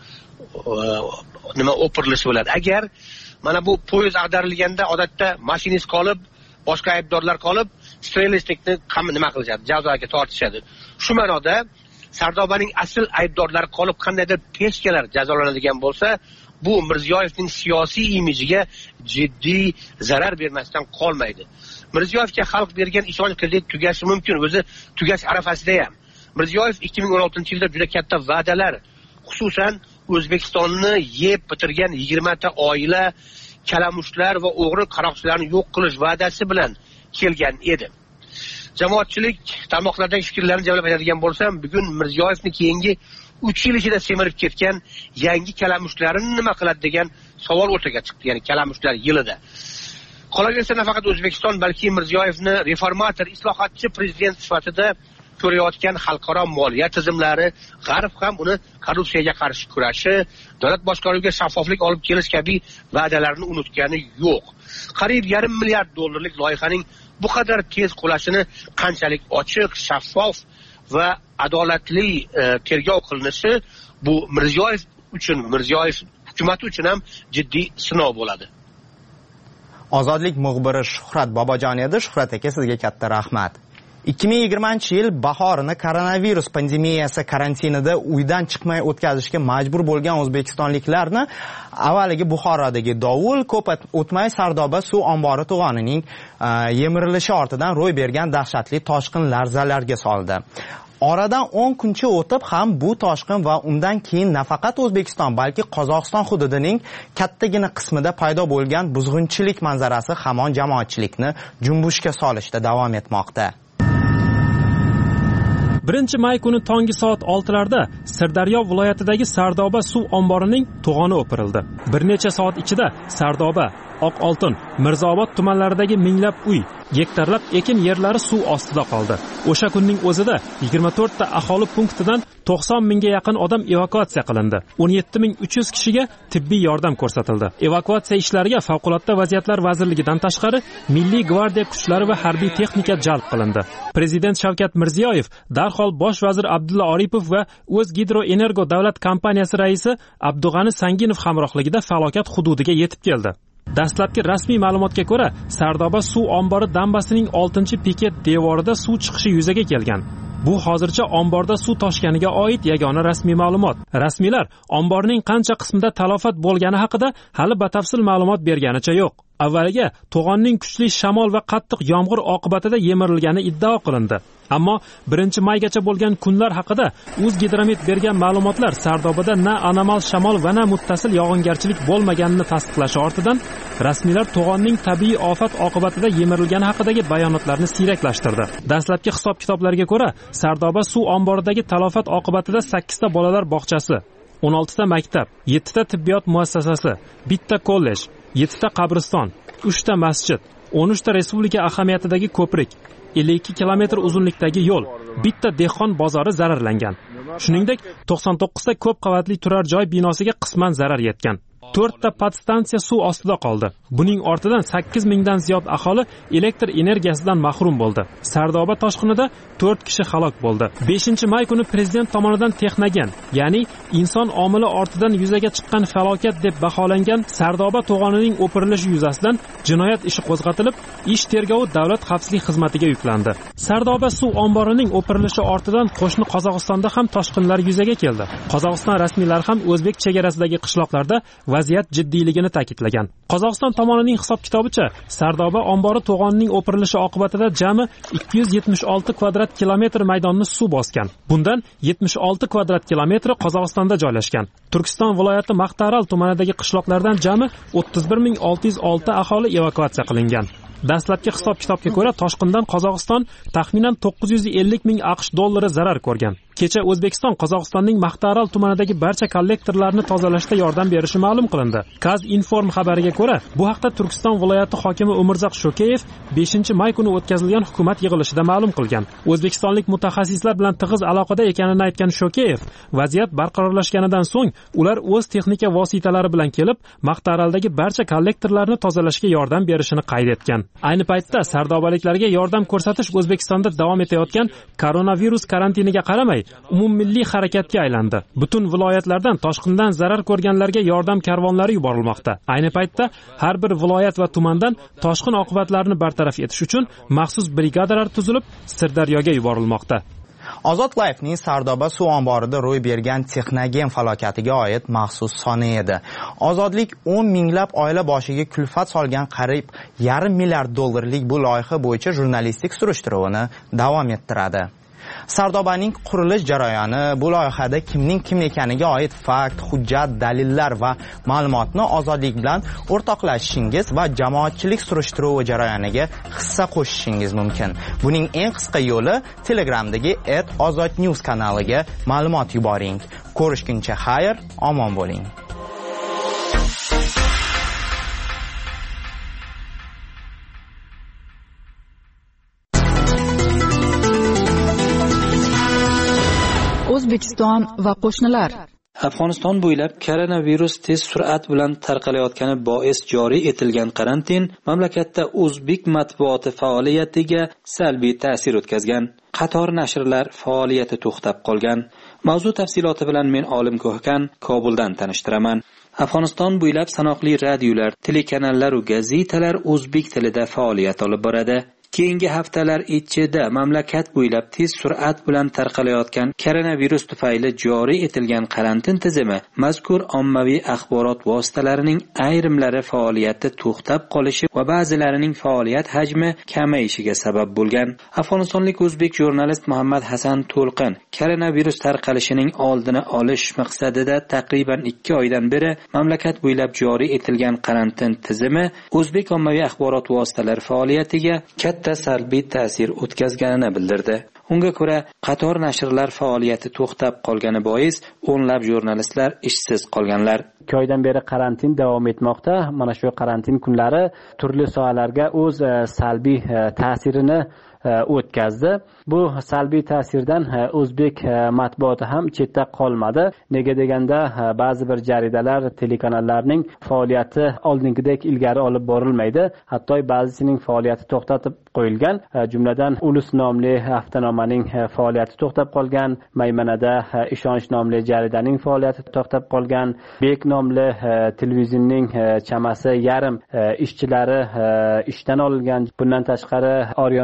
nima o'pirilishi bilan. Agar mana bu poyezd ag'darilganda odatda mashinist qolib, boshqa aybdorlar qolib, strelistlikni nima qilishadi, jazoga tortishadi. Shu ma'noda Sardobaning asl aybdorlari qolib qandaydir peshkalar jazolanadigan bo'lsa, bu Mirziyoyevning siyosiy imijiga jiddiy zarar bermasdan qolmaydi. Mirziyoyevga xalq bergan ishonch kredit tugashi mumkin, o'zi tugash arafasida ham. Mirziyoyev ikki ming o'n oltinchi yilda juda katta va'dalar, xususan O'zbekistonni yeb bitirgan yigirma ta oila, kalamushlar va o'g'ri qaroqchilarni yo'q qilish va'dasi bilan kelgan edi. Jamoatchilik tarmoqlardagi fikrlarni jamlab aytadigan bo'lsam, bugun Mirziyoyevni keyingi uch yil ichida semirib ketgan yangi kalamushlarini nima qiladi degan savol o'rtaga chiqdi, ya'ni kalamushlar yilida. Qolaversa, nafaqat O'zbekiston, balki Mirziyoyevni reformator, islohotchi prezident sifatida ko'rayotgan xalqaro moliya tizimlari, G'arb ham uni korrupsiyaga qarshi kurashi, davlat boshqaruviga shaffoflik olib kelish kabi va'dalarni unutgani yo'q. Qariyb yarim milliard dollarlik loyihaning bu qadar tez qulashini qanchalik ochiq, shaffof va adolatli e, tergov qilinishi bu Mirziyoyev uchun, Mirziyoyev hukumati uchun ham jiddiy sinov bo'ladi. Ozodlik muxbiri Shuhrat Bobojon edi. Shuhrat aka, sizga katta rahmat. ikki ming yigirmanchi yil bahorini koronavirus pandemiyasi karantinida uydan chiqmay o'tkazishga majbur bo'lgan o'zbekistonliklarni avvaliga Buxorodagi dovul, ko'p o'tmay Sardoba suv ombori to'g'onining yemirilishi ortidan ro'y bergan dahshatli toshqin larzalarga soldi. Oradan o'n kuncha o'tib ham bu toshqin va undan keyin nafaqat O'zbekiston, balki Qozog'iston hududining kattagina qismida paydo bo'lgan buzg'unchilik manzarasi hamon jamoatchilikni junbushga solishda davom etmoqda. birinchi may kuni tongi soat oltilarda Sirdaryo viloyatidagi Sardoba suv omborining to'g'oni o'pirildi. Bir necha soat ichida Sardoba, Oqoltin, Mirzaobod tumanlaridagi minglab uy, gektarlab ekin yerlari suv ostida qoldi. O'sha kunning o'zida yigirma to'rtta aholi punktidan to'qson mingga yaqin odam evakuatsiya qilindi. o'n yetti ming uch yuz kishiga tibbiy yordam ko'rsatildi. Evakuatsiya ishlariga Favqulodda vaziyatlar vazirligidan tashqari Milliy gvardiya kuchlari va harbiy texnika jalb qilindi. Prezident Shavkat Mirziyoyev darhol bosh vazir Abdulla Oripov va O'zgidroenergo davlat kompaniyasi raisi Abdug'ani Sanginov hamrohligida falokat hududiga yetib keldi. Dastlabki rasmiy ma'lumotga ko'ra, Sardoba suv ombori dambasining oltinchi piket devorida suv chiqishi yuzaga kelgan. Bu hozircha omborda suv toshganiga oid yagona rasmiy ma'lumot. Rasmiylar omborning qancha qismida talofat bo'lgani haqida hali batafsil ma'lumot berganicha yo'q. Avvaliga to'g'onning kuchli shamol va qattiq yomg'ir oqibatida yemirilgani iddao qilindi. Ammo birinchi maygacha bo'lgan kunlar haqida O'zgidromet bergan ma'lumotlar Sardobada na anomal shamol va na muttasil yog'ingarchilik bo'lmaganini tasdiqlashi ortidan rasmiylar to'g'onning tabiiy ofat oqibatida yemirilgani haqidagi bayonotlarni siyraklashtirdi. Dastlabki hisob-kitoblarga ko'ra, Sardoba suv omboridagi talofat oqibatida sakkizta bolalar bog'chasi, o'n oltita maktab, yettita tibbiyot muassasasi, bitta kollej, yettita qabriston, uchta masjid, o'n uchta respublika ahamiyatidagi ko'prik, ellik ikki kilometr uzunlikdagi yo'l, bitta dehqon bozori zararlangan. Shuningdek, to'qson to'qqizta ko'p qavatli turar joy binosiga qisman zarar yetgan. to'rtta podstansiya suv ostida qoldi. Buning ortidan sakkiz mingdan ziyod aholi elektr energiyasidan mahrum bo'ldi. Sardoba toshqinida to'rt kishi halok bo'ldi. beshinchi may kuni prezident tomonidan texnogen, ya'ni inson omili ortidan yuzaga chiqqan falokat deb baholangan Sardoba to'g'onining o'pirilishi yuzasidan jinoyat ishi qo'zg'atilib, ish tergovi davlat xavfsizlik xizmatiga yuklandi. Sardoba suv omborining o'pirilishi ortidan qo'shni Qozog'istonda ham toshqinlar yuzaga keldi. Qozog'iston rasmiylari ham o'zbek chegarasidagi qishloqlarda vaziyat jiddiyligini ta'kidlagan. Qozog'iston tomonining hisob-kitobicha, Sardoba ombori to'g'onining o'pirilishi oqibatida jami ikki yuz yetmish olti kvadrat kilometr maydonni suv bosgan. Bundan yetmish olti kvadrat kilometri Qozog'istonda joylashgan. Turkiston viloyati Maqtaaral tumanidagi qishloqlardan jami o'ttiz bir ming olti yuz olti aholi evakuatsiya qilingan. Dastlabki hisob-kitobga ko'ra, toshqindan Qozog'iston taxminan to'qqiz yuz ellik ming AQSh dollari zarar ko'rgan. Kecha O'zbekiston Qozog'istonning Maqtaaral tumanidagi barcha kollektorlarni tozalashda yordam berishi ma'lum qilindi. Kaz Inform xabariga ko'ra, bu haqda Turkiston viloyati hokimi Umurzoq Shokeyev beshinchi may kuni o'tkazilgan hukumat yig'ilishida ma'lum qilgan. O'zbekistonlik mutaxassislar bilan tig'iz aloqada ekanini aytgan Shokeyev, vaziyat barqarorlashganidan so'ng ular o'z texnika vositalari bilan kelib, Maqtaaraldagi barcha kollektorlarni tozalashga yordam berishini qayd etgan. Ayni paytda sardobaliklarga yordam ko'rsatish O'zbekistonda davom etayotgan koronavirus karantiniga qaramay umummilliy harakatga aylandi. Butun viloyatlardan toshqindan zarar ko'rganlarga yordam karvonlari yuborilmoqda. Ayni paytda har bir viloyat va tumandan toshqin oqibatlarini bartaraf etish uchun maxsus brigadalar tuzilib, Sirdaryoga yuborilmoqda. Ozod Life'ning Sardoba suv omborida ro'y bergan texnogen falokatiga oid maxsus soni edi. Ozodlik o'n minglab oila boshiga kulfat solgan qariyb yarim milliard dollarlik bu loyiha bo'yicha jurnalistik surishtiruvini davom ettiradi. Sardobaning qurilish jarayoni bu loyihada kimning kim ekaniga oid fakt, hujjat, dalillar va ma'lumotni Ozodlik bilan o'rtoqlashishingiz va jamoatchilik surishtiruvi jarayoniga hissa qo'shishingiz mumkin. Buning eng qisqa yo'li Telegramdagi et ozod news kanaliga ma'lumot yuboring. Ko'rishguncha xayr, omon bo'ling. O'zbekiston va qo'shnilar. Afg'oniston bo'ylab koronavirus tez surat bilan tarqalayotgani bois joriy etilgan karantin mamlakatda o'zbek matbuoti faoliyatiga salbiy ta'sir o'tkazgan. Qator nashrlar faoliyati to'xtab qolgan. Mavzu tafsiloti bilan men Olim Ko'hkan Kobuldan tanishtiraman. Afg'oniston bo'ylab sanoqli radiolar, telekanallar va gazetalar o'zbek tilida faoliyat olib boradi. Keyingi haftalar ichida mamlakat bo'ylab tez surat bilan tarqalayotgan koronavirus tufayli joriy etilgan karantin tizimi mazkur ommaviy axborot vositalarining ayrimlari faoliyati to'xtab qolishi va ba'zilarining faoliyat hajmi kamayishiga sabab bo'lgan. Afg'onistonlik o'zbek jurnalist Muhammad Hasan To'lqin koronavirus tarqalishining oldini olish maqsadida taqriban ikki oydan beri mamlakat bo'ylab joriy etilgan karantin tizimi o'zbek ommaviy axborot vositalari faoliyatiga katta salbiy ta'sir o'tkazganini bildirdi. Unga ko'ra, qator nashrlar faoliyati to'xtab qolgani bois o'nlab jurnalistlar ishsiz qolganlar. ikki oydan beri karantin davom etmoqda. Mana shu karantin kunlari turli sohalarga o'z salbiy ta'sirini o'tkazdi. Bu salbiy ta'sirdan o'zbek matbuoti ham chetda qolmadi. Nega deganda ba'zi bir jaridalar, telekanallarning faoliyati oldingidek ilgari olib borilmaydi. Hatto ba'zisining faoliyati to'xtatib qo'yilgan. Jumladan Ulus nomli haftanomaning faoliyati to'xtab qolgan. Maymanada Ishonch nomli jaridaning faoliyati to'xtab qolgan. Bek nomli televizionning chamasi yarim ishchilari ishdan olingan. Bundan tashqari Oryona xalqaro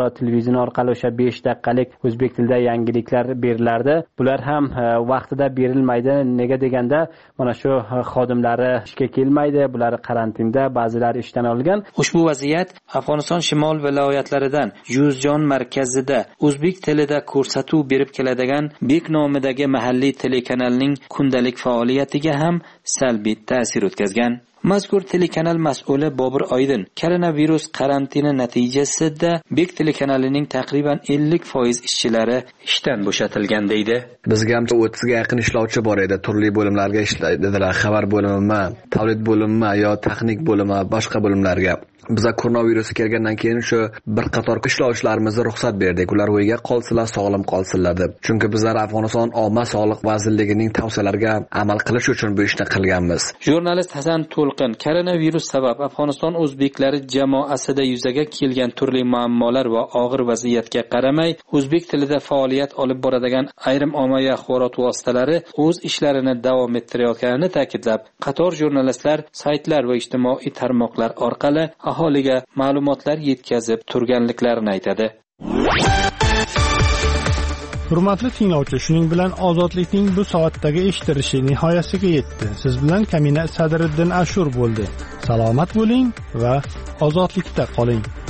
xalqaro televizion orqali o'sha besh daqiqalik o'zbek tilida yangiliklar berilardi. Bular ham vaqtida berilmaydi. Nega deganda mana shu xodimlari ishga kelmaydi, bular karantinda, ba'zilari ishdan olgan. Ushbu vaziyat Afg'oniston shimol viloyatlaridan Yuzjon markazida o'zbek tilida ko'rsatuv berib keladigan Bek nomidagi mahalliy telekanalning kundalik faoliyatiga ham salbiy ta'sir o'tkazgan. Mazkur telekanal mas'uli Bobur Oydin koronavirus karantini natijasida Bek telekanalining taqriban ellik foiz ishchilari ishdan bo'shatilgan deydi. Bizga ham o'ttiz ga yaqin ishlovchi bor edi. Turli bo'limlarga ishlaydilar. Xabar bo'limimi, tavlid bo'limimi yo texnik bo'limi, boshqa bo'limlarga. Biza koronavirus kelgandan keyin shu bir qator ishlovchilarimizni ruxsat berdik. Ular uyga qolsinlar, sog'lim qolsinlar deb. Chunki bizlar Afg'oniston omma sog'liq vazirligining tavsiyalariga amal qilish uchun bu ishni qilganmiz. Jurnalist Hasan To'lqin koronavirus sabab Afg'oniston o'zbeklari jamoasida yuzaga kelgan turli muammolar va og'ir vaziyatga qaramay, o'zbek tilida faoliyat olib boradigan ayrim ommaviy axborot vositalari o'z ishlarini davom ettirayotganini ta'kidlab, qator jurnalistlar saytlar va ijtimoiy tarmoqlar orqali aholiga ma'lumotlar yetkazib turganliklarini aytadi. Hurmatli tinglovchi, shuning bilan ozodlikning bu soatdagi eshitilishi nihoyasiga yetdi. Siz bilan Kamina Sadriddin Ashur bo'ldi. Salomat bo'ling va ozodlikda qoling.